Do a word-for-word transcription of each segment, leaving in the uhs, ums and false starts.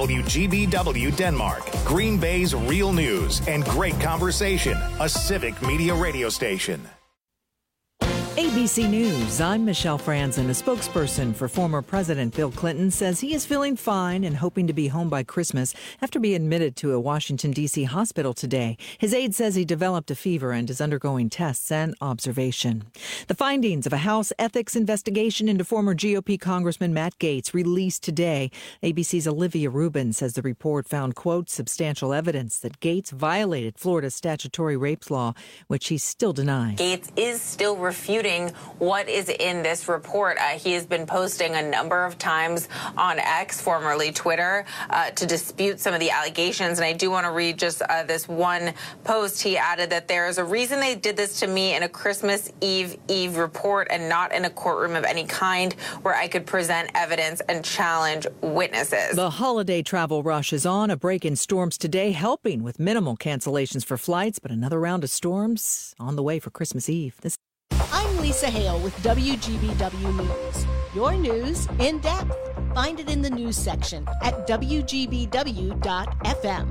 W G B W Denmark, Green Bay's real news and great conversation, a civic media radio station. A B C News, I'm Michelle Franzen. A spokesperson for former President Bill Clinton says he is feeling fine and hoping to be home by Christmas after being admitted to a Washington, D C hospital today. His aide says he developed a fever and is undergoing tests and observation. The findings of a House ethics investigation into former G O P Congressman Matt Gaetz released today. A B C's Olivia Rubin says the report found, quote, substantial evidence that Gaetz violated Florida's statutory rape law, which he still denies. Gaetz is still refuting what is in this report. Uh, he has been posting a number of times on X, formerly Twitter, uh, to dispute some of the allegations. And I do want to read just uh, this one post. He added that there is a reason they did this to me in a Christmas Eve Eve report and not in a courtroom of any kind where I could present evidence and challenge witnesses. The holiday travel rush is on. A break in storms today, helping with minimal cancellations for flights, but another round of storms on the way for Christmas Eve. This I'm Lisa Hale with W G B W News. Your news in depth. Find it in the news section at W G B W dot F M.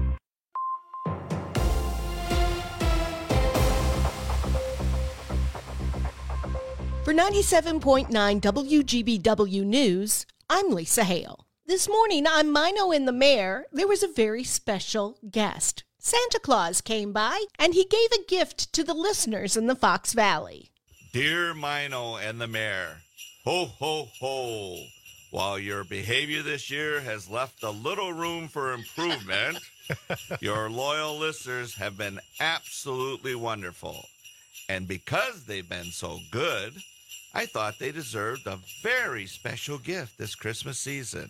For ninety-seven point nine W G B W News, I'm Lisa Hale. This morning on Mino and the Mayor, there was a very special guest. Santa Claus came by, and he gave a gift to the listeners in the Fox Valley. Dear Mino and the Mayor, ho, ho, ho. While your behavior this year has left a little room for improvement, your loyal listeners have been absolutely wonderful. And because they've been so good, I thought they deserved a very special gift this Christmas season.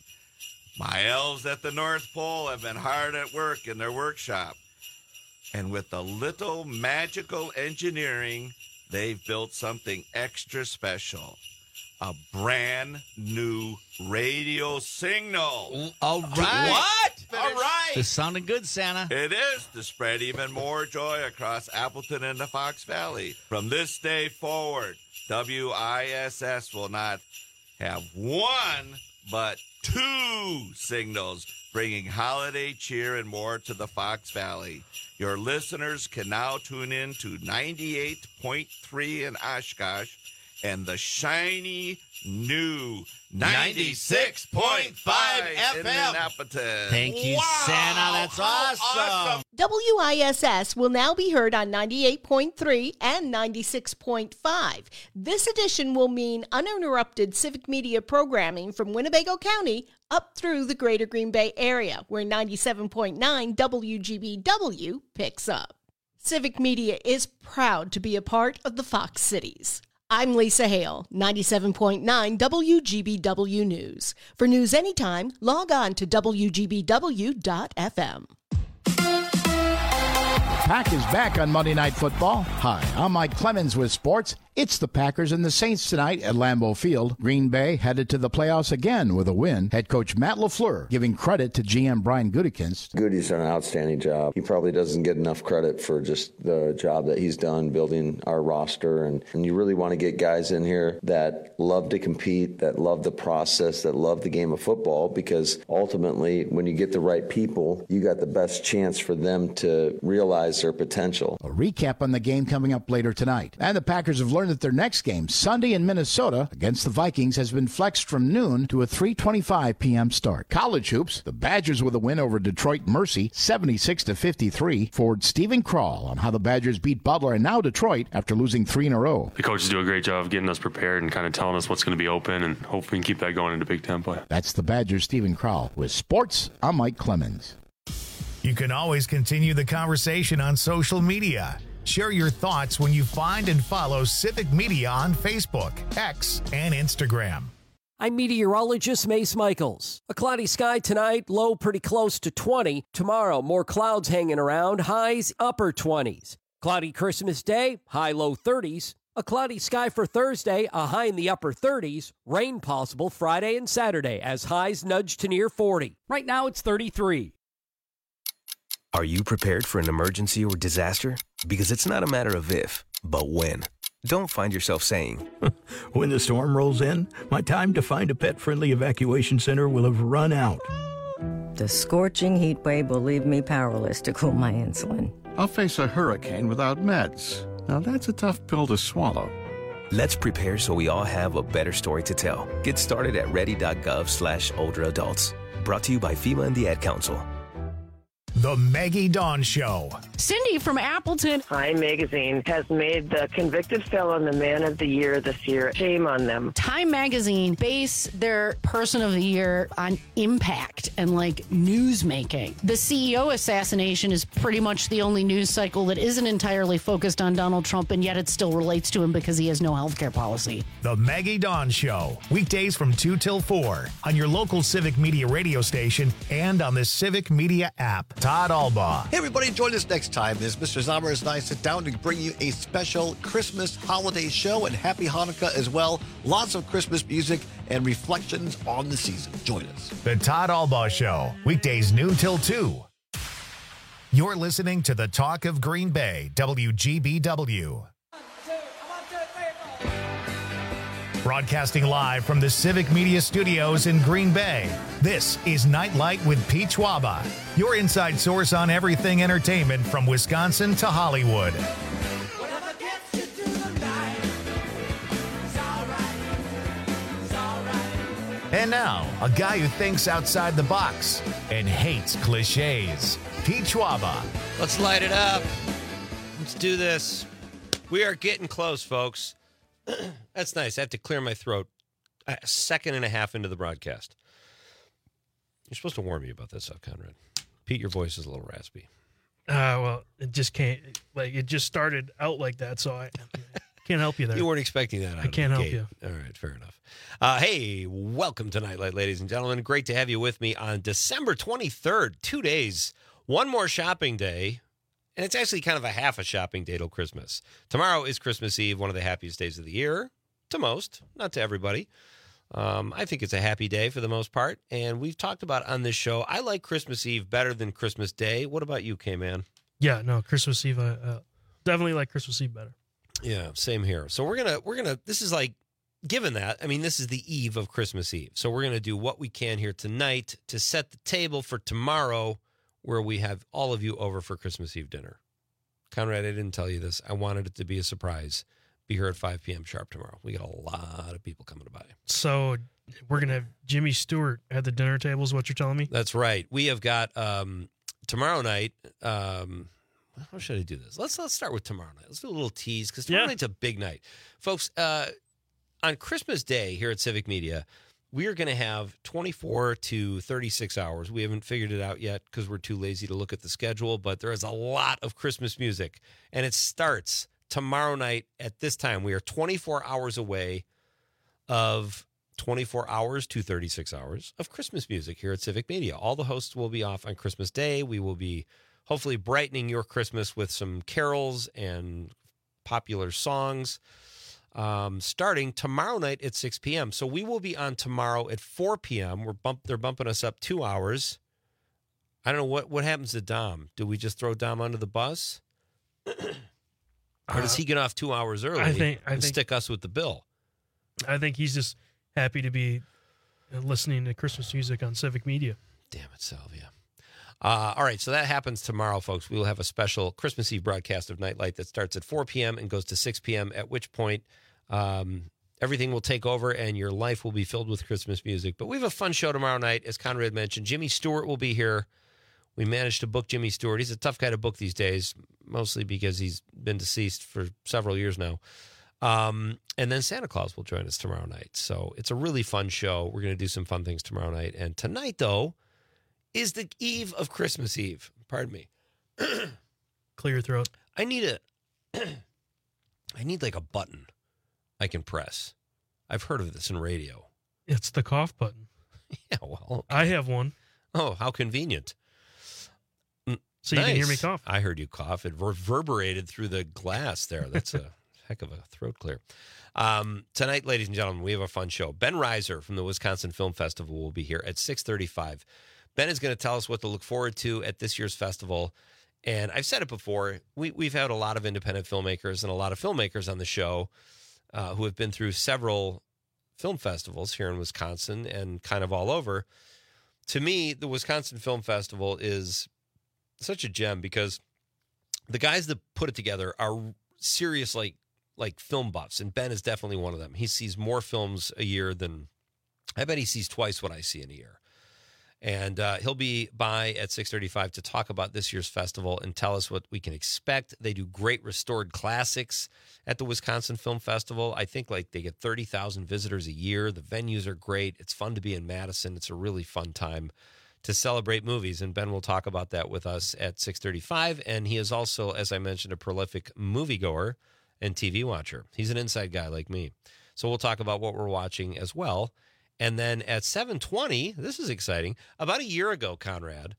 My elves at the North Pole have been hard at work in their workshop. And with a little magical engineering, they've built something extra special. A brand new radio signal. All right. What? All right. This sounded good, Santa. It is to spread even more joy across Appleton and the Fox Valley. From this day forward, W I S S will not have one, but two signals bringing holiday cheer and more to the Fox Valley. Your listeners can now tune in to ninety-eight point three in Oshkosh and the shiny new ninety-six point five F M in Appleton. Thank you, wow. Santa. That's awesome. awesome. W I S S will now be heard on ninety-eight point three and ninety-six point five. This edition will mean uninterrupted civic media programming from Winnebago County up through the greater Green Bay area, where ninety-seven point nine W G B W picks up. Civic Media is proud to be a part of the Fox Cities. I'm Lisa Hale, ninety-seven point nine W G B W News. For news anytime, log on to W G B W dot F M. Pack is back on Monday Night Football. Hi, I'm Mike Clemens with sports. It's the Packers and the Saints tonight at Lambeau Field. Green Bay headed to the playoffs again with a win. Head coach Matt LaFleur giving credit to G M Brian Gutekunst. Goody's done an outstanding job. He probably doesn't get enough credit for just the job that he's done building our roster. And, and you really want to get guys in here that love to compete, that love the process, that love the game of football, because ultimately when you get the right people, you got the best chance for them to realize their potential. A recap on the game coming up later tonight. And the Packers have learned that their next game, Sunday in Minnesota against the Vikings, has been flexed from noon to a three twenty-five p.m. start. College hoops, the Badgers with a win over Detroit Mercy, seventy-six to fifty-three. Forward Stephen Krall on how the Badgers beat Butler and now Detroit after losing three in a row. The coaches do a great job of getting us prepared and kind of telling us what's going to be open, and hopefully we can keep that going into Big Ten play. That's the Badgers' Stephen Krall. With sports, I'm Mike Clemens. You can always continue the conversation on social media. Share your thoughts when you find and follow Civic Media on Facebook, X, and Instagram. I'm meteorologist Mace Michaels. A cloudy sky tonight, low pretty close to twenty. Tomorrow, more clouds hanging around, highs upper twenties. Cloudy Christmas Day, high low thirties. A cloudy sky for Thursday, a high in the upper thirties. Rain possible Friday and Saturday as highs nudge to near forty. Right now it's thirty-three. Are you prepared for an emergency or disaster? Because it's not a matter of if, but when. Don't find yourself saying, when the storm rolls in, my time to find a pet-friendly evacuation center will have run out. The scorching heat wave will leave me powerless to cool my insulin. I'll face a hurricane without meds. Now that's a tough pill to swallow. Let's prepare so we all have a better story to tell. Get started at ready.gov slash older adults. Brought to you by FEMA and the Ad Council. The Maggie Dawn Show. Cindy from Appleton. Time Magazine has made the convicted felon the man of the year this year. Shame on them. Time Magazine base their person of the year on impact and like news making. The C E O assassination is pretty much the only news cycle that isn't entirely focused on Donald Trump, and yet it still relates to him because he has no health care policy. The Maggie Dawn Show. Weekdays from two till four on your local Civic Media radio station and on the Civic Media app. Todd Albaugh. Hey, everybody, join us next time as Mister Zommers and I sit down to bring you a special Christmas holiday show, and happy Hanukkah as well. Lots of Christmas music and reflections on the season. Join us. The Todd Albaugh Show. Weekdays noon till two. You're listening to the Talk of Green Bay, W G B W. Broadcasting live from the Civic Media Studios in Green Bay, this is Nightlight with Pete Schwaba, your inside source on everything entertainment from Wisconsin to Hollywood. And now, a guy who thinks outside the box and hates cliches, Pete Schwaba. Let's light it up. Let's do this. We are getting close, folks. That's nice. I have to clear my throat a second and a half into the broadcast. You're supposed to warn me about this stuff, Conrad. Pete, your voice is a little raspy. Uh, well, it just can't, like, it just started out like that, so I can't help you there. You weren't expecting that out I can't of the help gate. you. All right, fair enough. Uh, hey, welcome to Nightlight, ladies and gentlemen. Great to have you with me on December twenty-third. Two days, one more shopping day. And it's actually kind of a half a shopping day till Christmas. Tomorrow is Christmas Eve, one of the happiest days of the year, to most, not to everybody. Um, I think it's a happy day for the most part. And we've talked about on this show, I like Christmas Eve better than Christmas Day. What about you, K-Man? Yeah, no, Christmas Eve, I uh, definitely like Christmas Eve better. Yeah, same here. So we're going to, we're going to, this is like, given that, I mean, this is the eve of Christmas Eve. So we're going to do what we can here tonight to set the table for tomorrow, where we have all of you over for Christmas Eve dinner. Conrad, I didn't tell you this. I wanted it to be a surprise. Be here at five p.m. sharp tomorrow. We got a lot of people coming by. So we're going to have Jimmy Stewart at the dinner table is what you're telling me? That's right. We have got um, tomorrow night. Um, how should I do this? Let's let's start with tomorrow night. Let's do a little tease because tomorrow yeah. night's a big night. Folks, uh, on Christmas Day here at Civic Media, we are going to have twenty-four to thirty-six hours. We haven't figured it out yet because we're too lazy to look at the schedule, but there is a lot of Christmas music, and it starts tomorrow night at this time. We are twenty-four hours away of twenty-four hours to thirty-six hours of Christmas music here at Civic Media. All the hosts will be off on Christmas Day. We will be hopefully brightening your Christmas with some carols and popular songs. Um, starting tomorrow night at six p.m. So we will be on tomorrow at four p.m. We're bump, they're bumping us up two hours. I don't know what, what happens to Dom. Do we just throw Dom under the bus? Or does he get off two hours early I think, I and think, stick us with the bill? I think he's just happy to be listening to Christmas music on Civic Media. Damn it, Salvia. Uh, all right, so that happens tomorrow, folks. We will have a special Christmas Eve broadcast of Nightlight that starts at four p.m. and goes to six p.m., at which point um, everything will take over and your life will be filled with Christmas music. But we have a fun show tomorrow night. As Conrad mentioned, Jimmy Stewart will be here. We managed to book Jimmy Stewart. He's a tough guy to book these days, mostly because he's been deceased for several years now. Um, and then Santa Claus will join us tomorrow night. So it's a really fun show. We're going to do some fun things tomorrow night. And tonight, though, is the eve of Christmas Eve. Pardon me. Clear your throat. I need a, I need like a button I can press. I've heard of this in radio. It's the cough button. Yeah, well. Okay. I have one. Oh, how convenient. So nice. You can hear me cough. I heard you cough. It reverberated through the glass there. That's a heck of a throat clear. Um, tonight, ladies and gentlemen, we have a fun show. Ben Reiser from the Wisconsin Film Festival will be here at six thirty-five. Ben is going to tell us what to look forward to at this year's festival. And I've said it before, we, we've had a lot of independent filmmakers and a lot of filmmakers on the show uh, who have been through several film festivals here in Wisconsin and kind of all over. to me, the Wisconsin Film Festival is such a gem because the guys that put it together are serious, like like film buffs, and Ben is definitely one of them. He sees more films a year than I bet he sees twice what I see in a year. And uh, he'll be by at six thirty-five to talk about this year's festival and tell us what we can expect. They do great restored classics at the Wisconsin Film Festival. I think like they get thirty thousand visitors a year. The venues are great. It's fun to be in Madison. It's a really fun time to celebrate movies. And Ben will talk about that with us at six thirty-five. And he is also, as I mentioned, a prolific moviegoer and T V watcher. He's an inside guy like me. So we'll talk about what we're watching as well. And then at seven twenty, this is exciting. About a year ago, Conrad,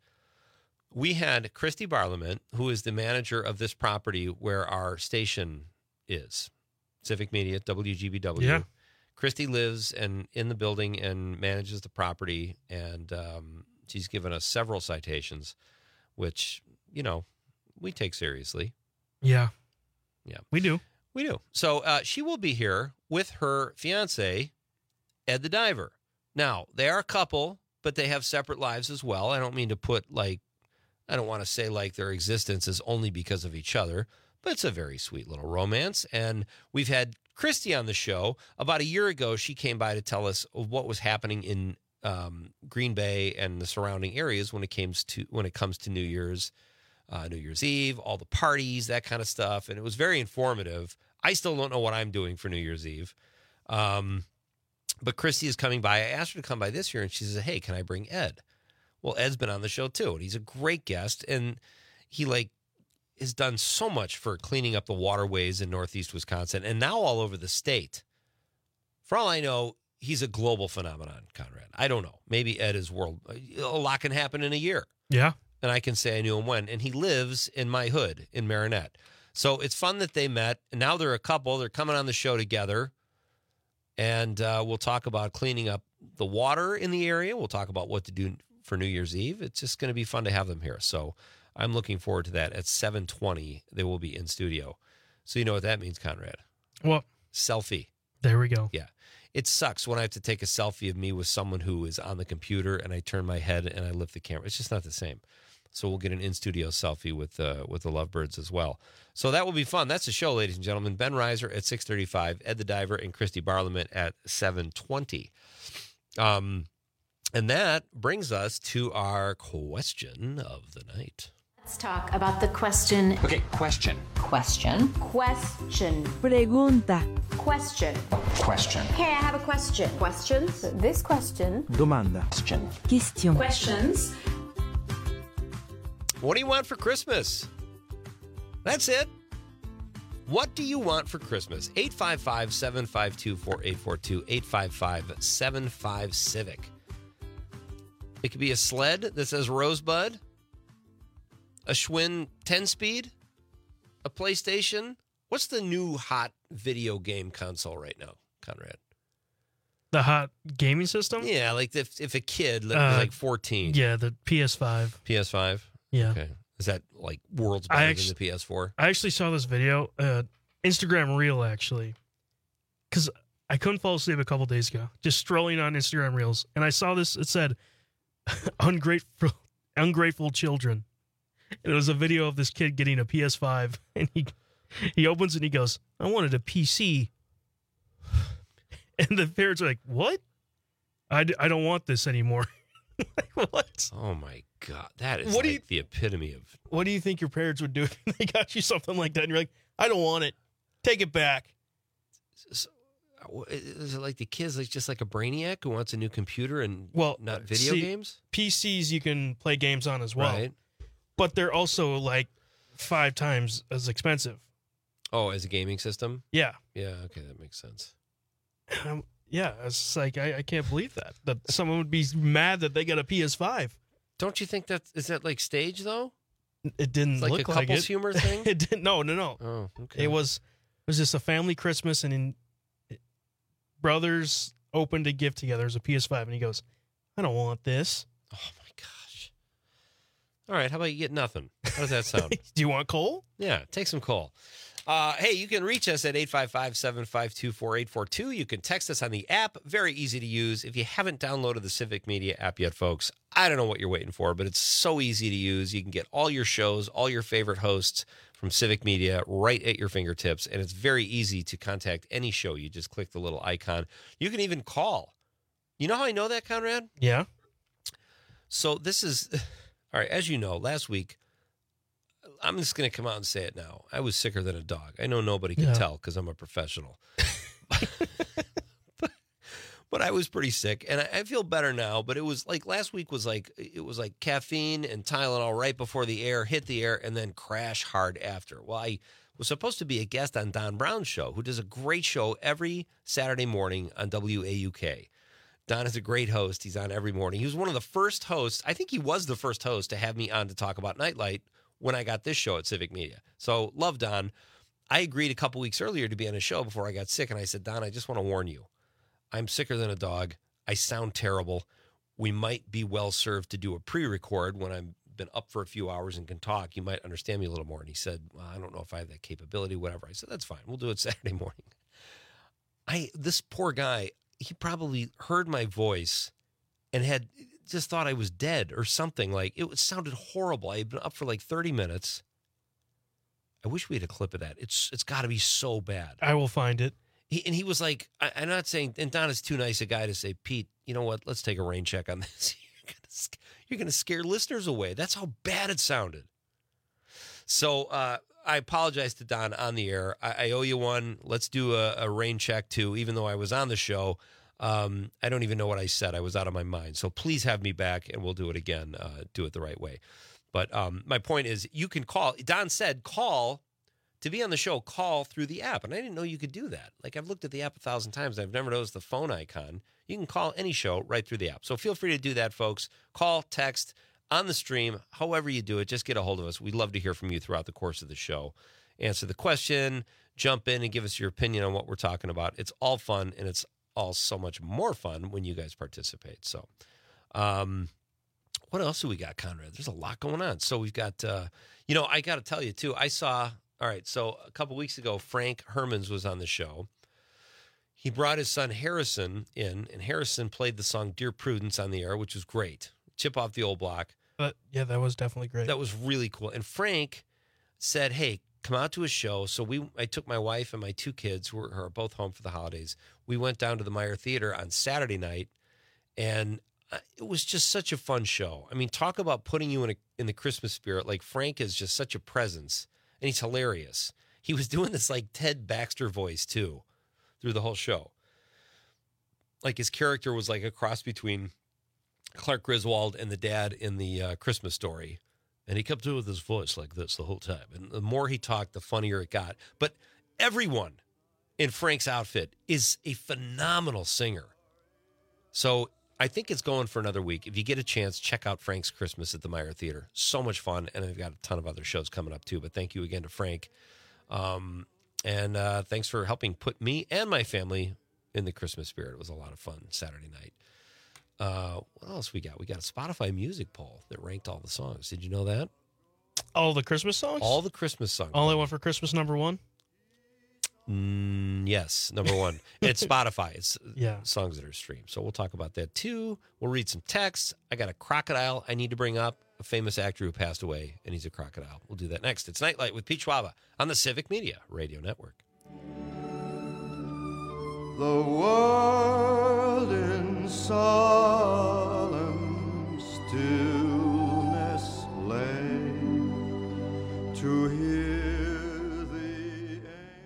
we had Christy Barlament, who is the manager of this property where our station is, Civic Media, W G B W. Yeah. Christy lives and in the building and manages the property, and um, she's given us several citations, which, you know, we take seriously. Yeah. Yeah. We do. We do. So uh, she will be here with her fiance, Ed the Diver. Now, they are a couple, but they have separate lives as well. I don't mean to put, like, I don't want to say, like, their existence is only because of each other, but it's a very sweet little romance. And we've had Christy on the show. About a year ago, she came by to tell us what was happening in um, Green Bay and the surrounding areas when it comes to when it comes to New Year's, uh, New Year's Eve, all the parties, that kind of stuff. And it was very informative. I still don't know what I'm doing for New Year's Eve. Um But Christy is coming by. I asked her to come by this year, and she said, hey, can I bring Ed? Well, Ed's been on the show, too, and he's a great guest, and he, like, has done so much for cleaning up the waterways in northeast Wisconsin and now all over the state. For all I know, he's a global phenomenon, Conrad. I don't know. Maybe Ed is world. A lot can happen in a year. Yeah. And I can say I knew him when. And he lives in my hood in Marinette. So it's fun that they met. And now they're a couple. They're coming on the show together. And uh, we'll talk about cleaning up the water in the area. We'll talk about what to do for New Year's Eve. It's just going to be fun to have them here. So I'm looking forward to that. At seven twenty, they will be in studio. So you know what that means, Conrad? What? Selfie. There we go. Yeah. It sucks when I have to take a selfie of me with someone who is on the computer and I turn my head and I lift the camera. It's just not the same. So we'll get an in-studio selfie with uh, with the Lovebirds as well. So that will be fun. That's the show, ladies and gentlemen. Ben Reiser at six thirty-five, Ed the Diver and Christy Barlament at seven twenty. Um, and that brings us to our question of the night. Let's talk about the question. Okay, question. Question. Question. Pregunta. Question. Question. Okay, I have a question. Questions? This question. Domanda. Question. Question. Questions. What do you want for Christmas? That's it. What do you want for Christmas? eight five five, seven five two, four eight four two, eight five five, seven five, Civic. It could be a sled that says Rosebud, a Schwinn ten-speed, a PlayStation. What's the new hot video game console right now, Conrad? The hot gaming system? Yeah, like if, if a kid was Uh, like fourteen. Yeah, the P S five. P S five? Yeah. Okay. Is that like worlds better I than actu- the P S four? I actually saw this video, uh, Instagram Reel, actually, because I couldn't fall asleep a couple days ago, just strolling on Instagram Reels, and I saw this. It said, "Ungrateful, ungrateful children," and it was a video of this kid getting a P S five, and he he opens it and he goes, "I wanted a P C," and the parents are like, "What? I, d- I don't want this anymore." Like, what? Oh my God, that is What like do you- the epitome of. What do you think your parents would do if they got you something like that? And you're like, I don't want it. Take it back. So, is it like the kids, like just like a brainiac who wants a new computer and Well, not video see, games? P Cs you can play games on as well, Right. but they're also like five times as expensive. Oh, as a gaming system? Yeah, Yeah, okay, that makes sense. um, yeah. It's like I, I can't believe that that someone would be mad that they got a P S five. Don't you think that is that like stage though? It didn't It's like look a like couples it. humor thing? It didn't. No, no, no. Oh, okay. It was it was just a family Christmas, and in, brothers opened a gift together as a P S five, and he goes, "I don't want this." Oh my gosh! All right, how about you get nothing? How does that sound? Do you want coal? Yeah, take some coal. Uh, hey, you can reach us at eight five five, seven five two, four eight four two. You can text us on the app. Very easy to use. If you haven't downloaded the Civic Media app yet, folks, I don't know what you're waiting for, but it's so easy to use. You can get all your shows, all your favorite hosts from Civic Media right at your fingertips, and it's very easy to contact any show. You just click the little icon. You can even call. You know how I know that, Conrad? Yeah. So this is, all right, as you know, last week, I'm just going to come out and say it now. I was sicker than a dog. I know nobody can Yeah. tell because I'm a professional. but, but I was pretty sick, and I, I feel better now. But it was like last week was like it was like caffeine and Tylenol right before the air, hit the air, and then crash hard after. Well, I was supposed to be a guest on Don Brown's show, who does a great show every Saturday morning on W A U K. Don is a great host. He's on every morning. He was one of the first hosts. I think he was the first host to have me on to talk about Nightlight when I got this show at Civic Media. So love Don. I agreed a couple weeks earlier to be on a show before I got sick, and I said, Don, I just want to warn you. I'm sicker than a dog. I sound terrible. We might be well served to do a pre-record when I've been up for a few hours and can talk. You might understand me a little more. And he said, well, I don't know if I have that capability, whatever. I said, that's fine. We'll do it Saturday morning. I This poor guy, he probably heard my voice and had just thought I was dead or something. Like, it sounded horrible. I had been up for like thirty minutes. I wish we had a clip of that. It's It's got to be so bad. I will find it. He, and he was like, I, I'm not saying, and Don is too nice a guy to say, Pete, you know what? Let's take a rain check on this. You're going to scare listeners away. That's how bad it sounded. So uh, I apologize to Don on the air. I, I owe you one. Let's do a, a rain check too, even though I was on the show. Um, I don't even know what I said. I was out of my mind. So please have me back, and we'll do it again. Uh, do it the right way. But um, my point is, you can call. Don said, call to be on the show. Call through the app, and I didn't know you could do that. Like, I've looked at the app a thousand times. I've never noticed the phone icon. You can call any show right through the app. So feel free to do that, folks. Call, text, on the stream, however you do it. Just get a hold of us. We'd love to hear from you throughout the course of the show. Answer the question, jump in, and give us your opinion on what we're talking about. It's all fun, and it's all so much more fun when you guys participate. So, um, what else do we got, Conrad? There's a lot going on. So we've got, uh, you know, I got to tell you too, I saw, all right, so a couple weeks ago, Frank Hermans was on the show. He brought his son Harrison in, and Harrison played the song Dear Prudence on the air, which was great. Chip off the old block. But yeah, that was definitely great. That was really cool. And Frank said, hey, come out to a show. So we, I took my wife and my two kids, who are, who are both home for the holidays. We went down to the Meyer Theater on Saturday night, and it was just such a fun show. I mean, talk about putting you in a, in the Christmas spirit. Like, Frank is just such a presence, and he's hilarious. He was doing this like Ted Baxter voice too through the whole show. Like, his character was like a cross between Clark Griswold and the dad in the uh, Christmas Story. And he kept doing with his voice like this the whole time. And the more he talked, the funnier it got. But everyone in Frank's outfit is a phenomenal singer. So I think it's going for another week. If you get a chance, check out Frank's Christmas at the Meyer Theater. So much fun. And I've got a ton of other shows coming up too. But thank you again to Frank. Um, and uh, thanks for helping put me and my family in the Christmas spirit. It was a lot of fun Saturday night. Uh, what else we got? We got a Spotify music poll that ranked all the songs. Did you know that? All the Christmas songs? All the Christmas songs. Only one for Christmas number one? Mm, yes, number one. It's Spotify. It's yeah. songs that are streamed. So we'll talk about that too. We'll read some texts. I got a crocodile I need to bring up, a famous actor who passed away, and he's a crocodile. We'll do that next. It's Nightlight with Pete Schwaba on the Civic Media Radio Network. The world in solemn stillness lay to hear the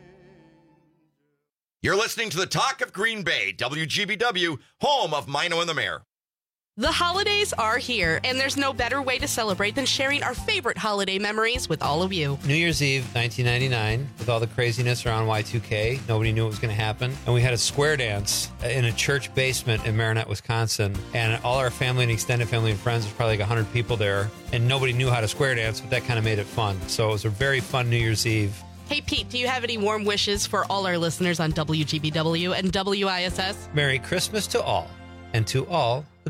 You're listening to the Talk of Green Bay, W G B W, home of Mino and the Mayor. The holidays are here, and there's no better way to celebrate than sharing our favorite holiday memories with all of you. New Year's Eve, nineteen ninety-nine, with all the craziness around Y two K, nobody knew what was going to happen. And we had a square dance in a church basement in Marinette, Wisconsin. And all our family and extended family and friends, there's probably like one hundred people there. And nobody knew how to square dance, but that kind of made it fun. So it was a very fun New Year's Eve. Hey, Pete, do you have any warm wishes for all our listeners on W G B W and W I S S? Merry Christmas to all, and to all the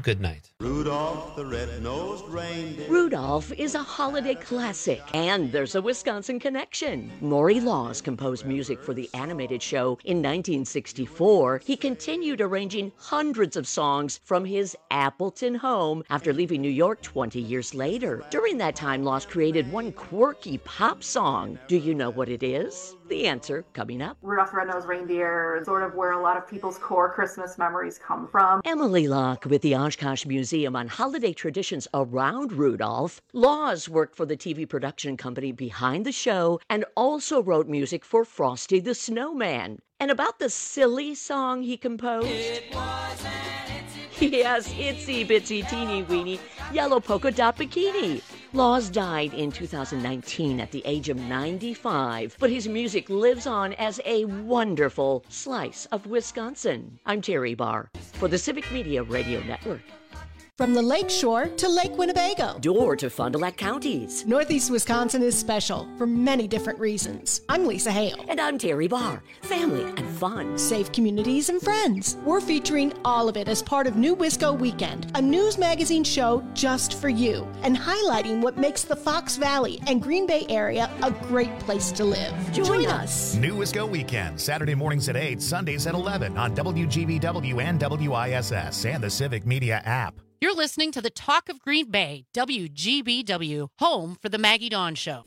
good night. Rudolph the red-nosed reindeer. Rudolph is a holiday classic, and there's a Wisconsin connection. Maury Laws composed music for the animated show in nineteen sixty-four. He continued arranging hundreds of songs from his Appleton home after leaving New York twenty years later. During that time, Laws created one quirky pop song. Do you know what it is? The answer coming up. Rudolph the Red-Nosed Reindeer is sort of where a lot of people's core Christmas memories come from. Emily Locke with the Oshkosh Museum on holiday traditions around Rudolph. Laws worked for the T V production company behind the show and also wrote music for Frosty the Snowman. And about the silly song he composed? It was an itsy Yes, itsy bitsy teeny weeny yellow polka dot bikini. Laws died in two thousand nineteen at the age of ninety-five, but his music lives on as a wonderful slice of Wisconsin. I'm Terry Barr for the Civic Media Radio Network. From the Lake Shore to Lake Winnebago. Door to Fond du Lac counties. Northeast Wisconsin is special for many different reasons. I'm Lisa Hale. And I'm Terry Barr. Family and fun. Safe communities and friends. We're featuring all of it as part of New Wisco Weekend, a news magazine show just for you, and highlighting what makes the Fox Valley and Green Bay area a great place to live. Join, Join us. us. New Wisco Weekend, Saturday mornings at eight, Sundays at eleven on W G B W and W I S S and the Civic Media app. You're listening to the Talk of Green Bay, W G B W, home for the Maggie Dawn Show.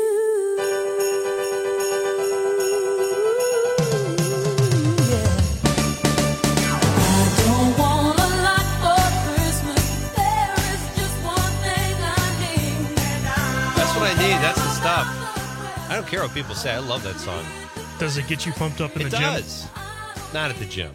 That's what I need. That's the stuff. I don't care what people say. I love that song. Does it get you pumped up in It the gym? does. Not at the gym.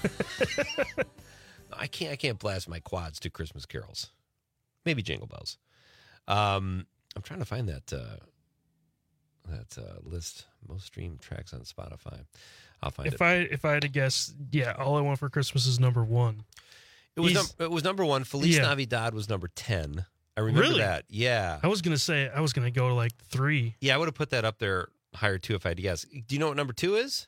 I can't. I can't blast my quads to Christmas carols. Maybe Jingle Bells. Um, I'm trying to find that uh, that uh, list. Most streamed tracks on Spotify. I'll find If it. I if I had to guess, yeah, All I Want for Christmas is number one. It was He's- num- it was number one. Feliz Yeah. Navidad was number ten. I remember Really? that. Yeah. I was gonna say I was gonna go to like three. Yeah, I would have put that up there higher too if I had to guess. Do you know what number two is?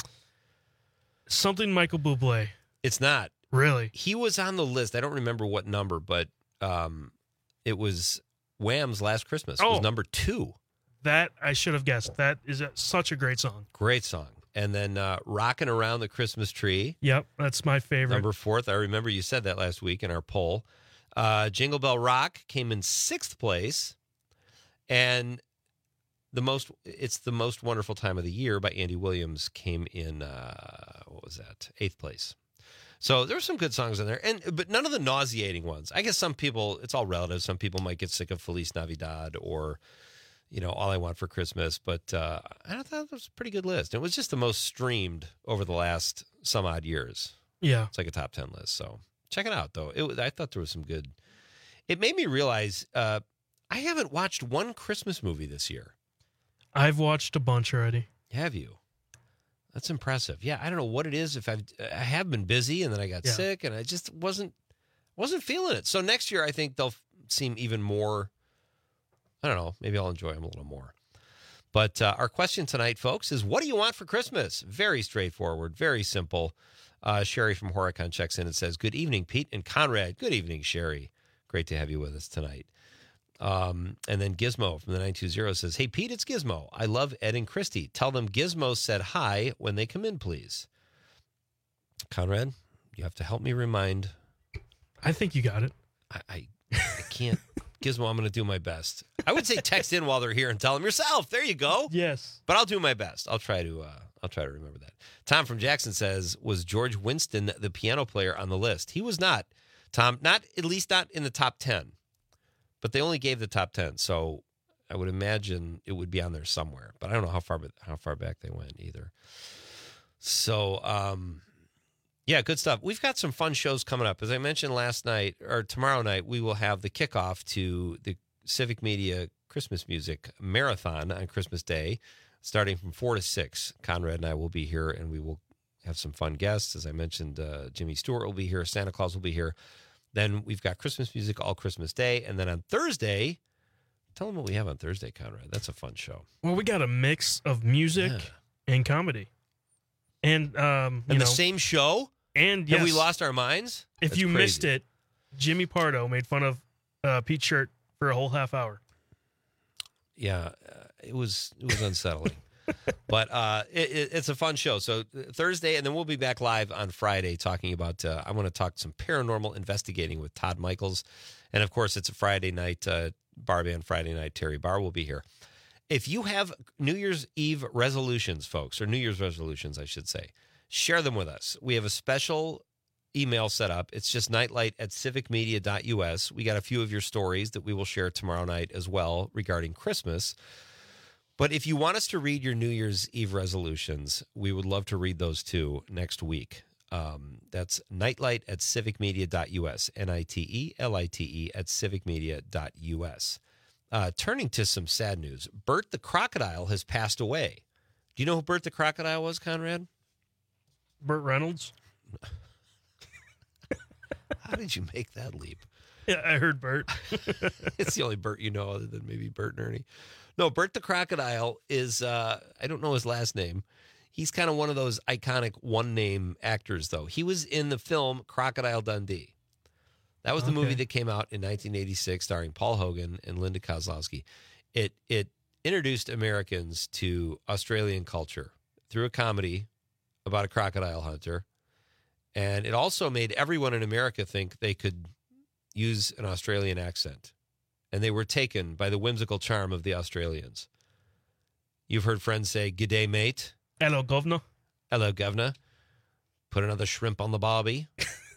Something Michael Bublé. It's not. Really? He was on the list. I don't remember what number, but um, it was Wham's Last Christmas. It was Oh. number two. That I should have guessed. That is a, such a great song. Great song. And then uh, Rockin' Around the Christmas Tree. Yep, that's my favorite. Number fourth. I remember you said that last week in our poll. Uh, Jingle Bell Rock came in sixth place. And the most it's the most wonderful time of the year by Andy Williams came in uh, what was that? Eighth place. So there's some good songs in there, and but none of the nauseating ones. I guess some people, it's all relative. Some people might get sick of Feliz Navidad or, you know, All I Want for Christmas. But uh, I thought it was a pretty good list. It was just the most streamed over the last some odd years. Yeah, it's like a top ten list. So check it out, though. It was, I thought there was some good. It made me realize uh, I haven't watched one Christmas movie this year. I've watched a bunch already. Have you? That's impressive. Yeah, I don't know what it is. If I've, I have been busy and then I got Yeah. sick and I just wasn't wasn't feeling it. So next year I think they'll seem even more. I don't know. Maybe I'll enjoy them a little more. But uh, our question tonight, folks, is what do you want for Christmas? Very straightforward, very simple. Uh, Sherry from Horicon checks in and says, "Good evening, Pete and Conrad." Good evening, Sherry. Great to have you with us tonight. Um, and then Gizmo from the nine two zero says, "Hey, Pete, it's Gizmo. I love Ed and Christy. Tell them Gizmo said hi when they come in, please." Conrad, you have to help me remind. I think you got it. I, I, I can't. Gizmo, I'm going to do my best. I would say text in while they're here and tell them yourself. There you go. Yes. But I'll do my best. I'll try to. Uh, I'll try to remember that. Tom from Jackson says, "Was George Winston the piano player on the list?" He was not. Tom, not at least not in the top ten. But they only gave the top ten, so I would imagine it would be on there somewhere. But I don't know how far how far back they went either. So, um, yeah, good stuff. We've got some fun shows coming up. As I mentioned last night, or tomorrow night, we will have the kickoff to the Civic Media Christmas Music Marathon on Christmas Day, starting from four to six. Conrad and I will be here, and we will have some fun guests. As I mentioned, uh, Jimmy Stewart will be here. Santa Claus will be here. Then we've got Christmas music all Christmas Day. And then on Thursday, tell them what we have on Thursday, Conrad. That's a fun show. Well, we got a mix of music Yeah. and comedy. And, um, you And know, the same show? And Have we yes, lost our minds? If That's you crazy. missed it, Jimmy Pardo made fun of uh, Pete's shirt for a whole half hour. Yeah, uh, it was it was unsettling. But uh, it, it, it's a fun show. So Thursday, and then we'll be back live on Friday talking about, uh, I want to talk some paranormal investigating with Todd Michaels. And, of course, it's a Friday night, uh, Bar Band Friday night. Terry Barr will be here. If you have New Year's Eve resolutions, folks, or New Year's resolutions, I should say, share them with us. We have a special email set up. It's just nightlight at civic media dot U S. We got a few of your stories that we will share tomorrow night as well regarding Christmas. But if you want us to read your New Year's Eve resolutions, we would love to read those too next week. Um, that's nightlight at civic media dot U S, N I T E L I T E at civic media dot U S. Uh, turning to some sad news, Bert the Crocodile has passed away. Do you know who Bert the Crocodile was, Conrad? Burt Reynolds. How did you make that leap? Yeah, I heard Bert. It's the only Bert you know other than maybe Bert and Ernie. No, Bert the Crocodile is, uh, I don't know his last name. He's kind of one of those iconic one-name actors, though. He was in the film Crocodile Dundee. That was the Okay. movie that came out in nineteen eighty-six starring Paul Hogan and Linda Kozlowski. It, it introduced Americans to Australian culture through a comedy about a crocodile hunter. And it also made everyone in America think they could use an Australian accent. And they were taken by the whimsical charm of the Australians. You've heard friends say, "G'day, mate." Hello, governor. Hello, governor. Put another shrimp on the barbie.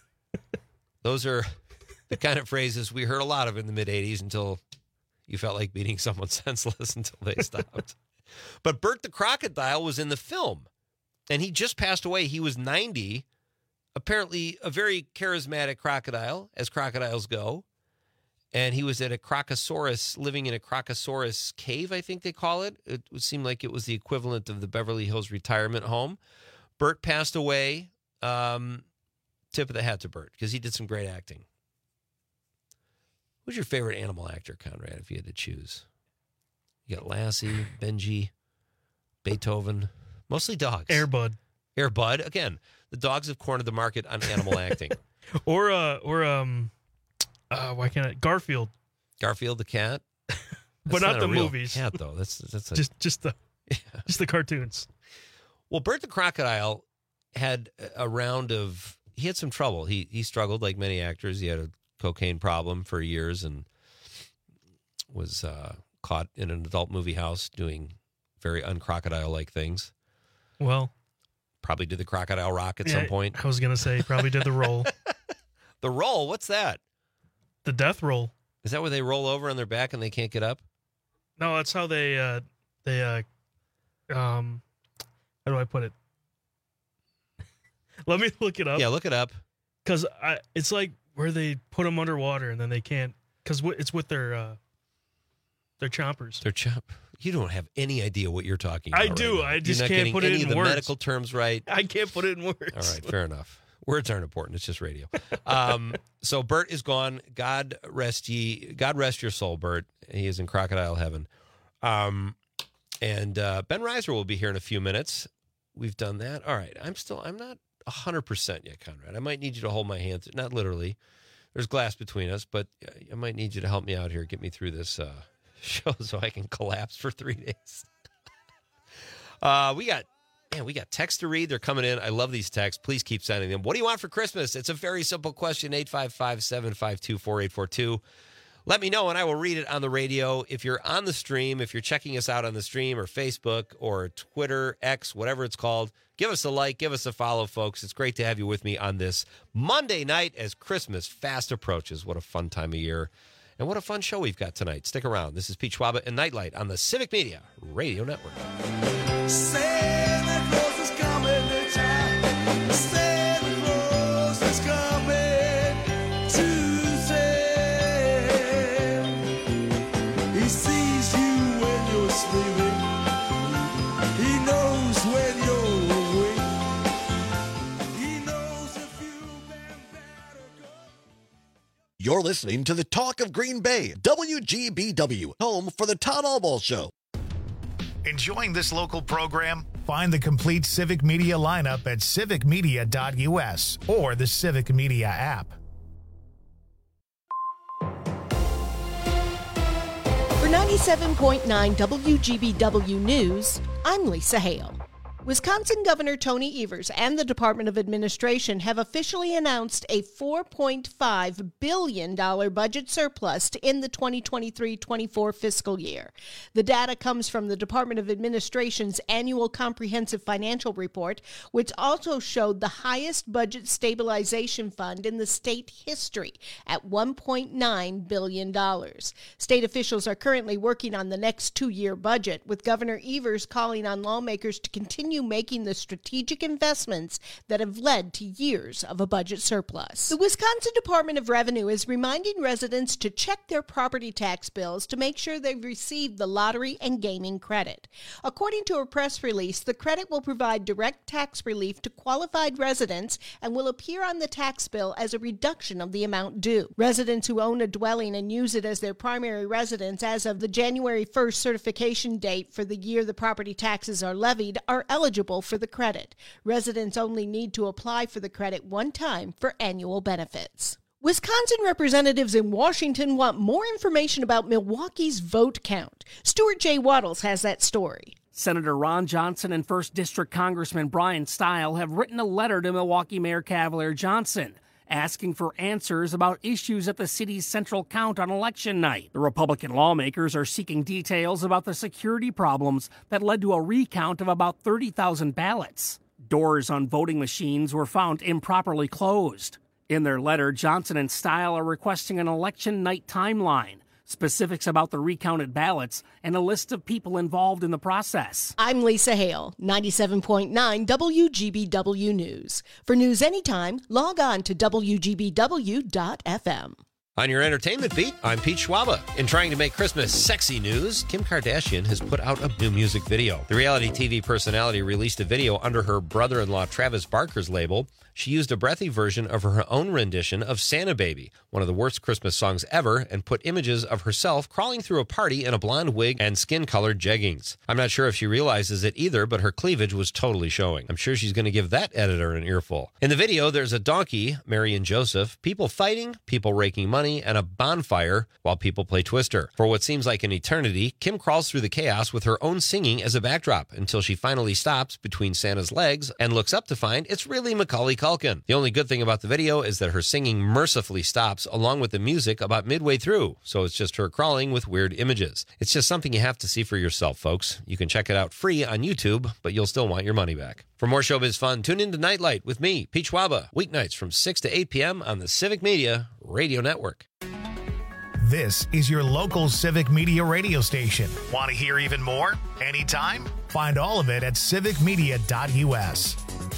Those are the kind of phrases we heard a lot of in the mid-eighties until you felt like beating someone senseless until they stopped. But Bert the Crocodile was in the film, and he just passed away. He was ninety. Apparently a very charismatic crocodile, as crocodiles go. And he was at a Crocosaurus, living in a Crocosaurus cave, I think they call it. It would seem like it was the equivalent of the Beverly Hills retirement home. Bert passed away. Um, tip of the hat to Bert, because he did some great acting. Who's your favorite animal actor, Conrad, if you had to choose? You got Lassie, Benji, Beethoven, mostly dogs. Air Bud. Air Bud. Again, the dogs have cornered the market on animal acting. Or, uh, or, um, uh, why can't I? Garfield. Garfield the cat. But That's not a the real movies. Cat though. That's that's a, Just, just the, just the cartoons. Well, Bert the Crocodile had a round of. He had some trouble. He he struggled like many actors. He had a cocaine problem for years and was uh, caught in an adult movie house doing very uncrocodile-like things. Well, probably did the crocodile rock at yeah, some point. I was gonna say probably did the roll. The roll. What's that? The death roll. Is that where they roll over on their back and they can't get up? No, that's how they uh they uh um how do I put it? Let me look it up. Yeah, look it up. Cuz I it's like where they put them underwater and then they can't cuz it's with their uh their chompers. Their chomp. You don't have any idea what you're talking about. I do. Right I just you're not can't getting put any it in of the words. medical terms right. I can't put it in words. All right, fair enough. Words aren't important. It's just radio. Um, so Bert is gone. God rest ye. God rest your soul, Bert. He is in crocodile heaven. Um, and uh, Ben Reiser will be here in a few minutes. We've done that. All right. I'm still. I'm not a hundred percent yet, Conrad. I might need you to hold my hand. Not literally. There's glass between us, but I might need you to help me out here. Get me through this uh, show so I can collapse for three days. uh, we got. Man, we got texts to read. They're coming in. I love these texts. Please keep sending them. What do you want for Christmas? It's a very simple question. eight five five, seven five two, four eight four two. Let me know, and I will read it on the radio. If you're on the stream, if you're checking us out on the stream or Facebook or Twitter, X, whatever it's called, give us a like, give us a follow, folks. It's great to have you with me on this Monday night as Christmas fast approaches. What a fun time of year. And what a fun show we've got tonight. Stick around. This is Pete Schwaba and Nightlight on the Civic Media Radio Network. Santa Claus is coming to town. Santa Claus is coming to town. He sees you when you're sleeping. He knows when you're awake. He knows if you've been bad or good. You're listening to the Talk of Green Bay, W G B W, home for the Todd Allball Show. Enjoying this local program? Find the complete Civic Media lineup at civic media dot U S or the Civic Media app. ninety-seven point nine W G B W News, I'm Lisa Hale. Wisconsin Governor Tony Evers and the Department of Administration have officially announced a four point five billion dollars budget surplus to end the twenty twenty-three twenty-four fiscal year. The data comes from the Department of Administration's annual comprehensive financial report, which also showed the highest budget stabilization fund in the state history at one point nine billion dollars. State officials are currently working on the next two-year budget, with Governor Evers calling on lawmakers to continue making the strategic investments that have led to years of a budget surplus. The Wisconsin Department of Revenue is reminding residents to check their property tax bills to make sure they've received the lottery and gaming credit. According to a press release, the credit will provide direct tax relief to qualified residents and will appear on the tax bill as a reduction of the amount due. Residents who own a dwelling and use it as their primary residence as of the January first certification date for the year the property taxes are levied are eligible for the credit. Residents only need to apply for the credit one time for annual benefits. Wisconsin representatives in Washington want more information about Milwaukee's vote count. Stuart J. Waddles has that story. Senator Ron Johnson and first District Congressman Brian Stile have written a letter to Milwaukee Mayor Cavalier Johnson, asking for answers about issues at the city's central count on election night. The Republican lawmakers are seeking details about the security problems that led to a recount of about thirty thousand ballots. Doors on voting machines were found improperly closed. In their letter, Johnson and Stile are requesting an election night timeline, specifics about the recounted ballots, and a list of people involved in the process. I'm Lisa Hale, ninety-seven point nine W G B W News. For news anytime, log on to W G B W dot F M. On your entertainment beat, I'm Pete Schwaba. In trying to make Christmas sexy news, Kim Kardashian has put out a new music video. The reality T V personality released a video under her brother-in-law Travis Barker's label. She used a breathy version of her own rendition of Santa Baby, one of the worst Christmas songs ever, and put images of herself crawling through a party in a blonde wig and skin-colored jeggings. I'm not sure if she realizes it either, but her cleavage was totally showing. I'm sure she's going to give that editor an earful. In the video, there's a donkey, Mary and Joseph, people fighting, people raking money, and a bonfire while people play Twister. For what seems like an eternity, Kim crawls through the chaos with her own singing as a backdrop until she finally stops between Santa's legs and looks up to find it's really Macaulay Culkin. The only good thing about the video is that her singing mercifully stops along with the music about midway through, so it's just her crawling with weird images. It's just something you have to see for yourself, folks. You can check it out free on YouTube, but you'll still want your money back. For more showbiz fun, tune in to Nightlight with me, Pete Schwaba, weeknights from six to eight p.m. on the Civic Media Radio Network. This is your local Civic Media radio station. Want to hear even more? Anytime? Find all of it at civic media dot U S.